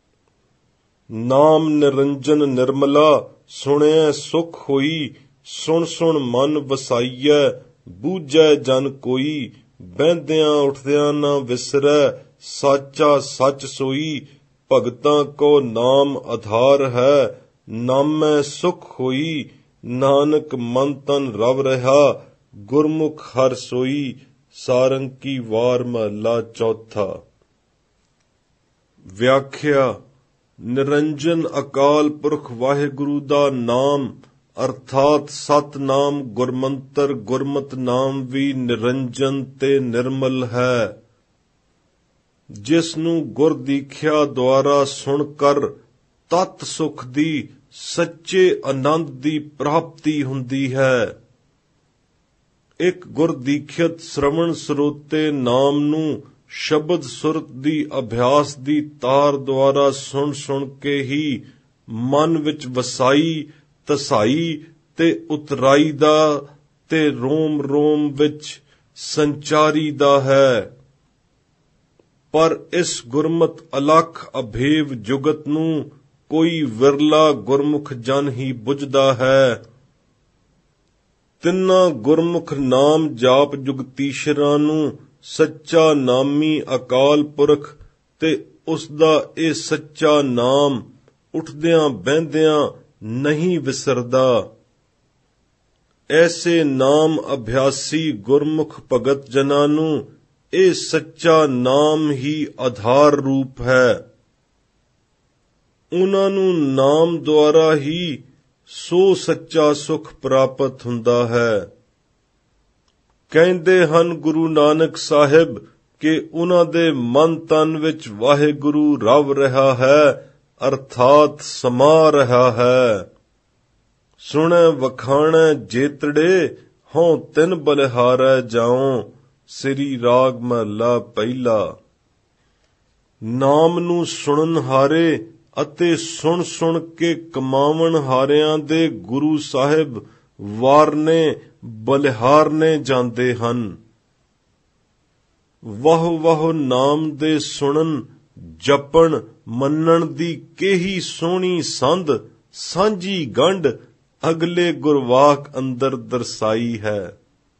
ਨਾਮ ਨਿਰੰਜਨ ਨਿਰਮਲਾ ਸੁਣਿਐ ਸੁਖ ਹੋਈ, ਸੁਣ ਸੁਣ ਮਨ ਵਸਾਈਐ ਬੂਝੈ ਜਨ ਕੋਈ, ਬਹਿੰਦਿਆਂ ਉੱਠਦਿਆਂ ਨਾ ਵਿਸਰੈ ਸਾਚਾ ਸੱਚ ਸੋਈ, ਭਗਤਾਂ ਕੋ ਨਾਮ ਆਧਾਰ ਹੈ ਨਾਮੈ ਸੁਖ ਹੋਈ, ਨਾਨਕ ਮਨ ਤਨ ਰਵ ਰਹਾ ਗੁਰਮੁਖ ਹਰ ਸੋਈ। ਸਾਰੰਗੀ ਵਾਰ ਮਹਲਾ ਚੌਥਾ। ਵਿਆਖਿਆ। ਨਿਰੰਜਨ ਅਕਾਲ ਪੁਰਖ ਵਾਹਿਗੁਰੂ ਦਾ ਨਾਮ ਅਰਥਾਤ ਸਤਨਾਮ ਗੁਰਮੰਤਰ ਗੁਰਮਤਿ ਨਾਮ ਵੀ ਨਿਰੰਜਨ ਤੇ ਨਿਰਮਲ ਹੈ। ਜਿਸ ਨੂੰ ਗੁਰ ਦੀਖਿਆ ਦੁਆਰਾ ਸੁਣ ਕਰ ਤਤ ਸੁਖ ਦੀ ਸੱਚੇ ਆਨੰਦ ਦੀ ਪ੍ਰਾਪਤੀ ਹੁੰਦੀ ਹੈ। ਇੱਕ ਗੁਰ ਦੀਖਿਤ ਸ਼੍ਰਵਣ ਸਰੋਤੇ ਨਾਮ ਨੂੰ ਸ਼ਬਦ ਸੁਰਤ ਦੀ ਅਭਿਆਸ ਦੀ ਤਾਰ ਦੁਆਰਾ ਸੁਣ ਸੁਣ ਕੇ ਹੀ ਮਨ ਵਿੱਚ ਵਸਾਈ ਤਸਾਈ ਤੇ ਉਤਰਾਈ ਦਾ ਤੇ ਰੋਮ ਰੋਮ ਵਿੱਚ ਸੰਚਾਰੀ ਦਾ ਹੈ। ਪਰ ਇਸ ਗੁਰਮਤ ਅਲਖ ਅਭੇਵ ਜੁਗਤ ਨੂੰ ਕੋਈ ਵਿਰਲਾ ਗੁਰਮੁਖ ਜਨ ਹੀ ਬੁੱਝਦਾ ਹੈ। ਤਿੰਨਾਂ ਗੁਰਮੁਖ ਨਾਮ ਜਾਪ ਜੁਗਤੀਸ਼ਰਾਂ ਨੂੰ ਸੱਚਾ ਨਾਮੀ ਅਕਾਲ ਪੁਰਖ ਤੇ ਉਸ ਦਾ ਇਹ ਸੱਚਾ ਨਾਮ ਉੱਠਦਿਆਂ ਬਹਿੰਦਿਆਂ ਨਹੀਂ ਵਿਸਰਦਾ। ਐਸੇ ਨਾਮ ਅਭਿਆਸੀ ਗੁਰਮੁਖ ਭਗਤ ਜਨਾਂ ਨੂੰ ਇਹ ਸੱਚਾ ਨਾਮ ਹੀ ਆਧਾਰ ਰੂਪ ਹੈ। ਉਹਨਾਂ ਨੂੰ ਨਾਮ ਦੁਆਰਾ ਹੀ ਸੋ ਸੱਚਾ ਸੁਖ ਪ੍ਰਾਪਤ ਹੁੰਦਾ ਹੈ। ਕਹਿੰਦੇ ਹਨ ਗੁਰੂ ਨਾਨਕ ਸਾਹਿਬ ਕਿ ਉਹਨਾਂ ਦੇ ਮਨ ਤਨ ਵਿੱਚ ਵਾਹਿਗੁਰੂ ਰਵ ਰਿਹਾ ਹੈ, ਅਰਥਾਤ ਸਮਾ ਰਿਹਾ ਹੈ। ਸੁਣੈ ਵਖਾਣੈ ਜੇਤੜੇ, ਹਉ ਤਿਨ ਬਲਿਹਾਰੈ ਜਾਉ। ਸ੍ਰੀ ਰਾਗ ਮਹਲਾ ਪਹਿਲਾ। ਨਾਮ ਨੂੰ ਸੁਣਨ ਹਾਰੇ ਅਤੇ ਸੁਣ ਸੁਣ ਕੇ ਕਮਾਵਣ ਹਾਰਿਆਂ ਦੇ ਗੁਰੂ ਸਾਹਿਬ ਵਾਰਨੇ ਬਲਿਹਾਰਨੇ ਜਾਂਦੇ ਹਨ। ਵਾਹ ਵਾਹ ਨਾਮ ਦੇ ਸੁਣਨ ਜਪਣ ਮੰਨਣ ਦੀ ਕੇਹੀ ਸੋਹਣੀ ਸੰਧ ਸਾਂਝੀ ਗੰਢ ਅਗਲੇ ਗੁਰਵਾਕ ਅੰਦਰ ਦਰਸਾਈ ਹੈ।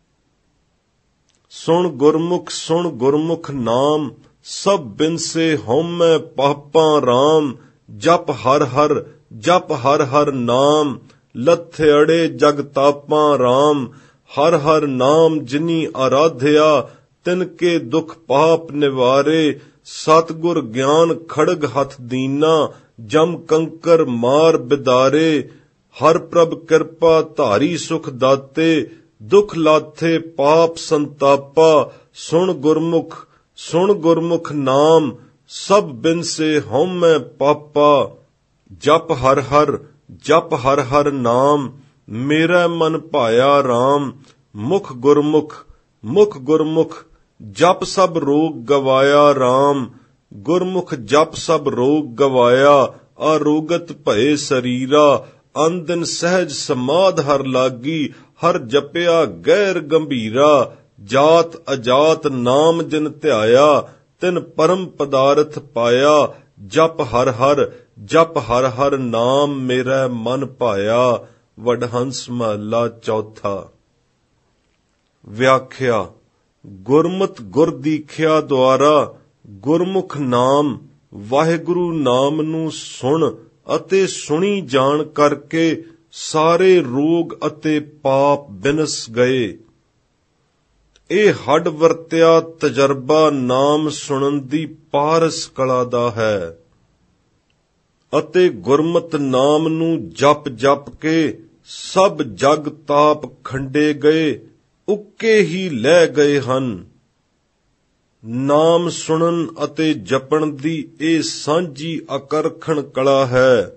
ਸੁਣ ਗੁਰਮੁਖ ਸੁਣ ਗੁਰਮੁਖ ਨਾਮ, ਸਭ ਬਿਨਸੇ ਹਉਮੈ ਪਾਪਾਂ ਰਾਮ। ਜਪ ਹਰ ਹਰ ਜਪ ਹਰ ਹਰ ਨਾਮ, ਲੱਥੇ ਅੜੇ ਜਗ ਤਾਪਾਂ ਰਾਮ। ਹਰ ਹਰ ਨਾਮ ਜਿਨੀ ਆਰਾਧਿਆ, ਤਿਨ ਕੇ ਦੁਖ ਪਾਪ ਨਿਵਾਰੇ। ਸਤਿਗੁਰ ਗਿਆਨ ਖੜਗ ਹੱਥ ਦੀਨਾ, ਜਮ ਕੰਕਰ ਮਾਰ ਬਿਦਾਰੇ। ਹਰ ਪ੍ਰਭ ਕਿਰਪਾ ਧਾਰੀ ਸੁਖ ਦਾਤੇ, ਦੁਖ ਲਾਥੇ ਪਾਪ ਸੰਤਾਪਾ। ਸੁਣ ਗੁਰਮੁਖ ਸੁਣ ਗੁਰਮੁਖ ਨਾਮ, ਸਭ ਬਿਨਸੇ ਹਉਮੈ ਪਾਪਾ। ਜਪ ਹਰ ਹਰ ਜਪ ਹਰ ਹਰ ਨਾਮ, ਮੇਰਾ ਮਨ ਭਾਇਆ ਰਾਮ। ਮੁਖ ਗੁਰਮੁਖ ਮੁਖ ਗੁਰਮੁਖ, ਜਪ ਸਭ ਰੋਗ ਗਵਾਇਆ ਰਾਮ। ਗੁਰਮੁਖ ਜਪ ਸਭ ਰੋਗ ਗਵਾਇਆ, ਅਰੋਗਤ ਭਏ ਸਰੀਰਾ। ਅੰਦਿਨ ਸਹਿਜ ਸਮਾਧ ਹਰ ਲਾਗੀ, ਹਰ ਜਪਿਆ ਗੈਰ ਗੰਭੀਰਾ। ਜਾਤ ਅਜਾਤ ਨਾਮ ਜਿਨ ਧਿਆਇਆ, ਤਿਨ ਪਰਮ ਪਦਾਰਥ ਪਾਇਆ। ਜਪ ਹਰ ਹਰ ਜਪ ਹਰ ਹਰ ਨਾਮ, ਮੇਰਾ ਮਨ ਭਾਇਆ। ਵਡਹੰਸ ਮਹਲਾ ਚੌਥਾ। ਵਿਆਖਿਆ। ਗੁਰਮਤਿ ਗੁਰ ਦੀਖਿਆ ਦੁਆਰਾ ਗੁਰਮੁਖ ਨਾਮ ਵਾਹਿਗੁਰੂ ਨਾਮ ਨੂੰ ਸੁਣ ਅਤੇ ਸੁਣੀ ਜਾਣ ਕਰਕੇ ਸਾਰੇ ਰੋਗ ਅਤੇ ਪਾਪ ਬਿਨਸ ਗਏ। ਇਹ ਹੱਡ ਵਰਤਿਆ ਤਜਰਬਾ ਨਾਮ ਸੁਣਨ ਦੀ ਪਾਰਸ ਕਲਾ ਦਾ ਹੈ ਅਤੇ ਗੁਰਮਤਿ ਨਾਮ ਨੂੰ ਜਪ ਜਪ ਕੇ ਸਭ ਜਗ ਤਾਪ ਖੰਡੇ ਗਏ, ਉੱਕੇ ਹੀ ਲੈ ਗਏ ਹਨ। ਨਾਮ ਸੁਣਨ ਅਤੇ ਜਪਣ ਦੀ ਇਹ ਸਾਂਝੀ ਅਕਰਖਣ ਕਲਾ ਹੈ।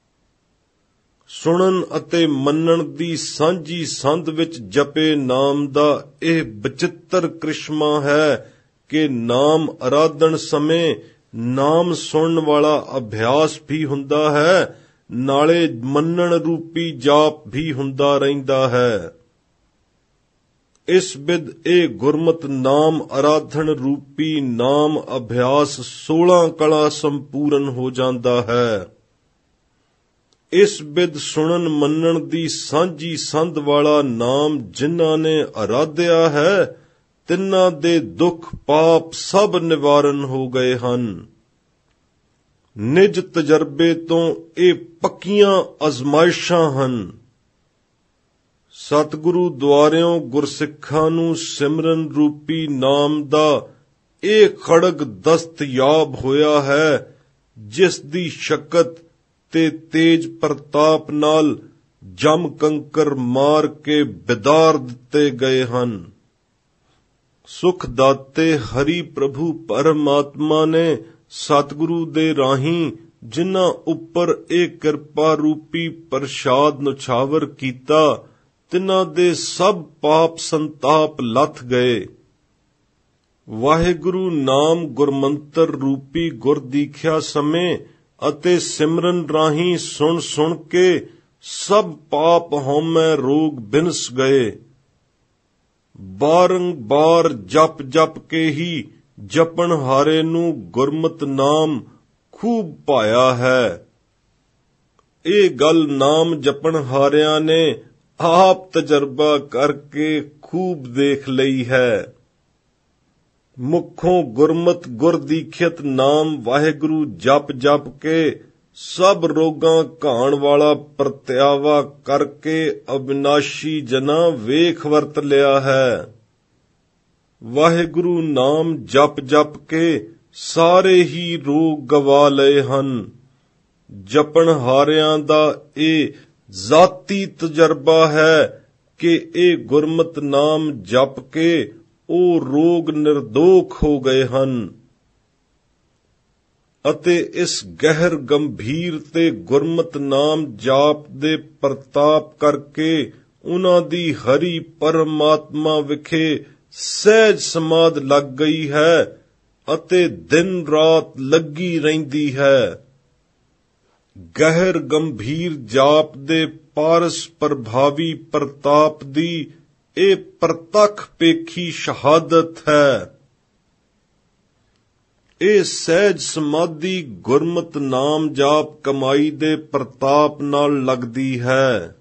ਸੁਣਨ ਅਤੇ ਮੰਨਣ ਦੀ ਸਾਂਝੀ ਸੰਧ ਵਿੱਚ ਜਪੇ ਨਾਮ ਦਾ ਇਹ ਬਚਿੱਤਰ ਕ੍ਰਿਸ਼ਮਾ ਹੈ ਕਿ ਨਾਮ ਅਰਾਧਨ ਸਮੇਂ ਨਾਮ ਸੁਣਨ ਵਾਲਾ ਅਭਿਆਸ ਵੀ ਹੁੰਦਾ ਹੈ, ਨਾਲੇ ਮੰਨਣ ਰੂਪੀ ਜਾਪ ਵੀ ਹੁੰਦਾ ਰਹਿੰਦਾ ਹੈ। ਇਸ ਬਿਦ ਇਹ ਗੁਰਮਤਿ ਨਾਮ ਅਰਾਧਨ ਰੂਪੀ ਨਾਮ ਅਭਿਆਸ ਸੋਲਾਂ ਕਲਾ ਸੰਪੂਰਨ ਹੋ ਜਾਂਦਾ ਹੈ। ਇਸ ਬਿਦ ਸੁਣਨ ਮੰਨਣ ਦੀ ਸਾਂਝੀ ਸੰਧ ਵਾਲਾ ਨਾਮ ਜਿਨ੍ਹਾਂ ਨੇ ਅਰਾਧਿਆ ਹੈ, ਤਿੰਨਾਂ ਦੇ ਦੁੱਖ ਪਾਪ ਸਭ ਨਿਵਾਰਨ ਹੋ ਗਏ ਹਨ। ਨਿਜ ਤਜਰਬੇ ਤੋਂ ਇਹ ਪੱਕੀਆਂ ਅਜ਼ਮਾਇਸ਼ਾਂ ਹਨ। ਸਤਿਗੁਰੂ ਦੁਆਰਿਓਂ ਗੁਰਸਿੱਖਾਂ ਨੂੰ ਸਿਮਰਨ ਰੂਪੀ ਨਾਮ ਦਾ ਇਹ ਖੜਗ ਦਸਤਯਾਬ ਹੋਇਆ ਹੈ, ਜਿਸ ਦੀ ਸ਼ਕਤ ਤੇ ਤੇਜ ਪ੍ਰਤਾਪ ਨਾਲ ਜਮ ਕੰਕਰ ਮਾਰ ਕੇ ਬਿਦਾਰ ਦਿੱਤੇ ਗਏ ਹਨ। ਸੁਖ ਦਾਤੇ ਹਰੀ ਪ੍ਰਭੂ ਪਰਮਾਤਮਾ ਨੇ ਸਤਿਗੁਰੂ ਦੇ ਰਾਹੀਂ ਜਿਨ੍ਹਾਂ ਉੱਪਰ ਇਹ ਕਿਰਪਾ ਰੂਪੀ ਪ੍ਰਸ਼ਾਦ ਨਛਾਵਰ ਕੀਤਾ, ਤਿਨਾਂ ਦੇ ਸਭ ਪਾਪ ਸੰਤਾਪ ਲੱਥ ਗਏ। ਵਾਹਿਗੁਰੂ ਨਾਮ ਗੁਰਮੰਤਰ ਰੂਪੀ ਗੁਰ ਦੀਖਿਆ ਸਮੇਂ ਅਤੇ ਸਿਮਰਨ ਰਾਹੀਂ ਸੁਣ ਸੁਣ ਕੇ ਸਭ ਪਾਪ ਹਉਮੈ ਰੋਗ ਬਿਨਸ ਗਏ। ਬਾਰੰਬਾਰ ਜਪ ਜਪ ਕੇ ਹੀ ਜਪਣ ਹਾਰੇ ਨੂੰ ਗੁਰਮਤਿ ਨਾਮ ਖੂਬ ਭਾਇਆ ਹੈ। ਇਹ ਗੱਲ ਨਾਮ ਜਪਣ ਹਾਰਿਆਂ ਨੇ ਆਪ ਤਜਰਬਾ ਕਰਕੇ ਖੂਬ ਦੇਖ ਲਈ ਹੈ। ਮੁਖੋਂ ਗੁਰਮਤਿ ਗੁਰ ਦੀਖਿਤ ਨਾਮ ਵਾਹਿਗੁਰੂ ਜਪ ਜਪ ਕੇ ਸਭ ਰੋਗਾਂ ਘਾਣ ਵਾਲਾ ਪ੍ਰਤਿਆਵਾ ਕਰਕੇ ਅਬਿਨਾਸ਼ੀ ਜਨਾਂ ਵੇਖ ਵਰਤ ਲਿਆ ਹੈ। ਵਾਹਿਗੁਰੂ ਨਾਮ ਜਪ ਜਪ ਕੇ ਸਾਰੇ ਹੀ ਰੋਗ ਗਵਾ ਲਏ ਹਨ। ਜਪਣ ਹਾਰਿਆਂ ਦਾ ਇਹ ਜ਼ਾਤੀ ਤਜਰਬਾ ਹੈ ਕਿ ਇਹ ਗੁਰਮਤਿ ਨਾਮ ਜਪ ਕੇ ਉਹ ਰੋਗ ਨਿਰਦੋਖ ਹੋ ਗਏ ਹਨ ਅਤੇ ਇਸ ਗਹਿਰ ਗੰਭੀਰ ਤੇ ਗੁਰਮਤਿ ਨਾਮ ਜਾਪ ਦੇ ਪ੍ਰਤਾਪ ਕਰਕੇ ਉਹਨਾਂ ਦੀ ਹਰੀ ਪਰਮਾਤਮਾ ਵਿਖੇ ਸਹਿਜ ਸਮਾਧ ਲੱਗ ਗਈ ਹੈ ਅਤੇ ਦਿਨ ਰਾਤ ਲੱਗੀ ਰਹਿੰਦੀ ਹੈ। ਗਹਿਰ ਗੰਭੀਰ ਜਾਪ ਦੇ ਪਾਰਸ ਪ੍ਰਭਾਵੀ ਪ੍ਰਤਾਪ ਦੀ ਇਹ ਪ੍ਰਤੱਖ ਪੇਖੀ ਸ਼ਹਾਦਤ ਹੈ। ਇਹ ਸਹਿਜ ਸਮਾਧੀ ਗੁਰਮਤਿ ਨਾਮ ਜਾਪ ਕਮਾਈ ਦੇ ਪ੍ਰਤਾਪ ਨਾਲ ਲੱਗਦੀ ਹੈ।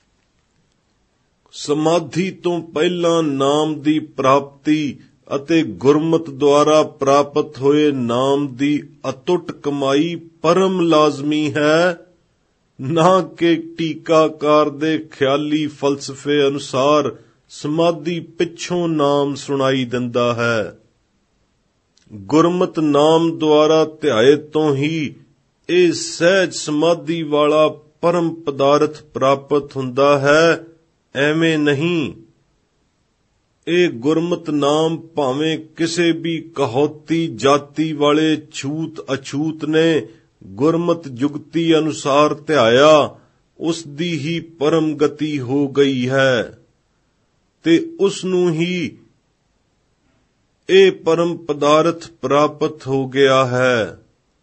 ਸਮਾਧੀ ਤੋਂ ਪਹਿਲਾਂ ਨਾਮ ਦੀ ਪ੍ਰਾਪਤੀ ਅਤੇ ਗੁਰਮਤਿ ਦੁਆਰਾ ਪ੍ਰਾਪਤ ਹੋਏ ਨਾਮ ਦੀ ਅਤੁੱਟ ਕਮਾਈ ਪਰਮ ਲਾਜ਼ਮੀ ਹੈ, ਨਾ ਕਿ ਟੀਕਾਕਾਰ ਦੇ ਖਿਆਲੀ ਫਲਸਫੇ ਅਨੁਸਾਰ ਸਮਾਧੀ ਪਿੱਛੋਂ ਨਾਮ ਸੁਣਾਈ ਦਿੰਦਾ ਹੈ। ਗੁਰਮਤਿ ਨਾਮ ਦੁਆਰਾ ਧਿਆਏ ਤੋਂ ਹੀ ਇਹ ਸਹਿਜ ਸਮਾਧੀ ਵਾਲਾ ਪਰਮ ਪਦਾਰਥ ਪ੍ਰਾਪਤ ਹੁੰਦਾ ਹੈ, ਐਵੇਂ ਨਹੀਂ। ਇਹ ਗੁਰਮਤਿ ਨਾਮ ਭਾਵੇਂ ਕਿਸੇ ਵੀ ਕਹੌਤੀ ਜਾਤੀ ਵਾਲੇ ਛੂਤ ਅਛੂਤ ਨੇ ਗੁਰਮਤਿ ਜੁਗਤੀ ਅਨੁਸਾਰ ਧਿਆਇਆ, ਉਸ ਦੀ ਹੀ ਪਰਮ ਗਤੀ ਹੋ ਗਈ ਹੈ ਤੇ ਉਸ ਨੂੰ ਹੀ ਇਹ ਪਰਮ ਪਦਾਰਥ ਪ੍ਰਾਪਤ ਹੋ ਗਿਆ ਹੈ।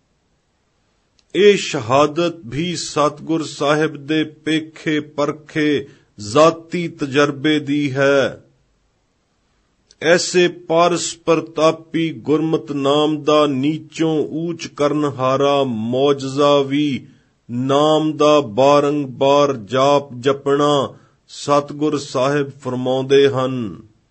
ਇਹ ਸ਼ਹਾਦਤ ਵੀ ਸਤਿਗੁਰ ਸਾਹਿਬ ਦੇ ਪੇਖੇ ਪਰਖੇ ਜ਼ਾਤੀ ਤਜਰਬੇ ਦੀ ਹੈ। ਐਸੇ ਪਾਰਸ ਪ੍ਰਤਾਪੀ ਗੁਰਮਤਿ ਨਾਮ ਦਾ ਨੀਚੋਂ ਊਚ ਕਰਨ ਹਾਰਾ ਮੌਜਜ਼ਾ ਵੀ ਨਾਮ ਦਾ ਬਾਰੰਬਾਰ ਜਾਪ ਜਪਣਾ ਸਤਿਗੁਰ ਸਾਹਿਬ ਫਰਮਾਉਂਦੇ ਹਨ।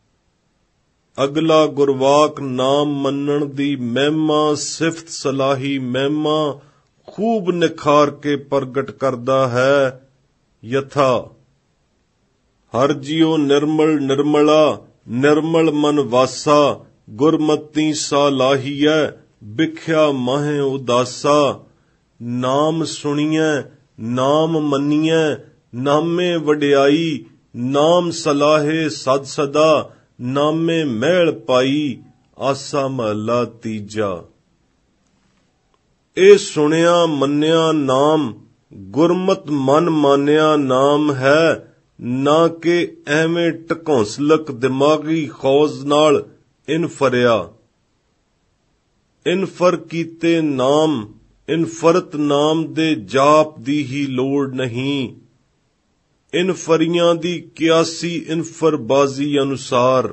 ਅਗਲਾ ਗੁਰਵਾਕ ਨਾਮ ਮੰਨਣ ਦੀ ਮਹਿਮਾ ਸਿਫਤ ਸਲਾਹੀ ਮਹਿਮਾ ਖੂਬ ਨਿਖਾਰ ਕੇ ਪ੍ਰਗਟ ਕਰਦਾ ਹੈ। ਯਥਾ ਹਰ ਜਿਉ ਨਿਰਮਲ ਨਿਰਮਲਾ ਨਿਰਮਲ ਮਨ ਵਾਸਾ ਗੁਰਮਤੀ ਸਾ ਲਾਹੀਐ ਬਿਖਿਆ ਮਾਹੇ ਉਦਾਸਾ। ਨਾਮ ਸੁਣੀਐ ਨਾਮ ਮੰਨੀਐ ਨਾਮੇ ਵਡਿਆਈ ਨਾਮ ਸਲਾਹੇ ਸਦ ਸਦਾ ਨਾਮੇ ਮਹਿਲ ਪਾਈ। ਆਸਾ ਮਹਲਾ ਤੀਜਾ। ਇਹ ਸੁਣਿਆ ਮੰਨਿਆ ਨਾਮ ਗੁਰਮਤਿ ਮਨ ਮਾਨਿਆ ਨਾਮ ਹੈ, ਨਾ ਕਿ ਐਵੇਂ ਢਕੌਂਸਲਕ ਦਿਮਾਗੀ ਖੌਜ਼ ਨਾਲ ਇਨਫਰਿਆ। ਇਨਫਰ ਕੀਤੇ ਨਾਮ ਇਨਫਰਤ ਨਾਮ ਦੇ ਜਾਪ ਦੀ ਹੀ ਲੋੜ ਨਹੀਂ। ਇਨਫਰੀਆਂ ਦੀ ਕਿਆਸੀ ਇਨਫਰਬਾਜ਼ੀ ਅਨੁਸਾਰ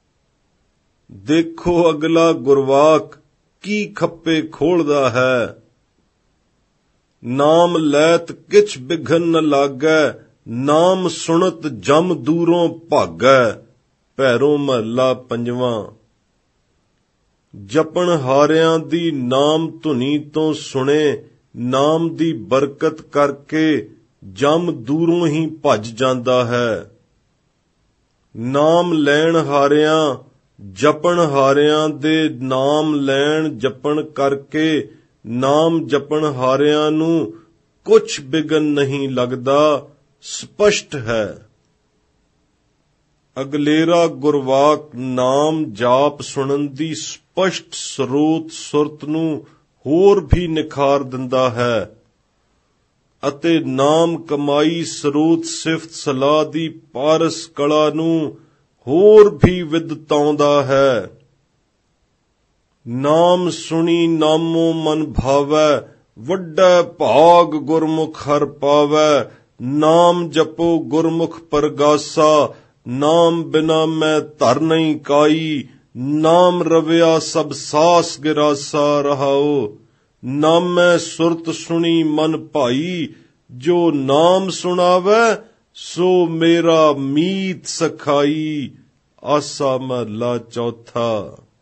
ਦੇਖੋ ਅਗਲਾ ਗੁਰਵਾਕ ਕੀ ਖੱਪੇ ਖੋਲਦਾ ਹੈ। ਨਾਮ ਲੈਤ ਕਿਛ ਬਿਘਨ ਨ ਲਾਗੈ ਨਾਮ ਸੁਣਤ ਜਮ ਦੂਰੋਂ ਭਾਗੈ। ਭੈਰੋ ਮਹੱਲਾ ਪੰਜਵਾਂ। ਜਪਣ ਹਾਰਿਆਂ ਦੀ ਨਾਮ ਧੁਨੀ ਤੋਂ ਸੁਣੇ ਨਾਮ ਦੀ ਬਰਕਤ ਕਰਕੇ ਜਮ ਦੂਰੋਂ ਹੀ ਭੱਜ ਜਾਂਦਾ ਹੈ। ਨਾਮ ਲੈਣ ਹਾਰਿਆਂ ਜਪਣ ਹਾਰਿਆਂ ਦੇ ਨਾਮ ਲੈਣ ਜਪਣ ਕਰਕੇ ਨਾਮ ਜਪਣ ਹਾਰਿਆਂ ਨੂੰ ਕੁਛ ਬਿਘਨ ਨਹੀਂ ਲੱਗਦਾ, ਸਪਸ਼ਟ ਹੈ। ਅਗਲੇਰਾ ਗੁਰਵਾਕ ਨਾਮ ਜਾਪ ਸੁਣਨ ਦੀ ਸਪਸ਼ਟ ਸਰੋਤ ਸੁਰਤ ਨੂੰ ਹੋਰ ਵੀ ਨਿਖਾਰ ਦਿੰਦਾ ਹੈ ਅਤੇ ਨਾਮ ਕਮਾਈ ਸਰੋਤ ਸਿਫਤ ਸਲਾਹ ਦੀ ਪਾਰਸ ਕਲਾ ਨੂੰ ਹੋਰ ਵੀ ਵਿਦਤਾਉਂਦਾ ਹੈ। ਨਾਮ ਸੁਣੀ ਨਾਮੋ ਮਨ ਭਾਵੈ ਵੱਡਾ ਭਾਗ ਗੁਰਮੁਖ ਹਰ ਪਾਵੈ। ਨਾਮ ਜਪੋ ਗੁਰਮੁਖ ਪਰਗਾਸਾ ਨਾਮ ਬਿਨਾ ਮੈਂ ਧਰ ਨਹੀਂ ਕਾਈ। ਨਾਮ ਰਵਿਆ ਸਭ ਸਾਸ ਗਿਰਾਸਾ ਰਹਾਓ। ਨਾਮੈ ਸੁਰਤ ਸੁਣੀ ਮਨ ਭਾਈ ਜੋ ਨਾਮ ਸੁਣਾਵੈ ਸੋ ਮੇਰਾ ਮੀਤ ਸਖਾਈ। ਆਸਾ ਮਹਲਾ ਚੌਥਾ।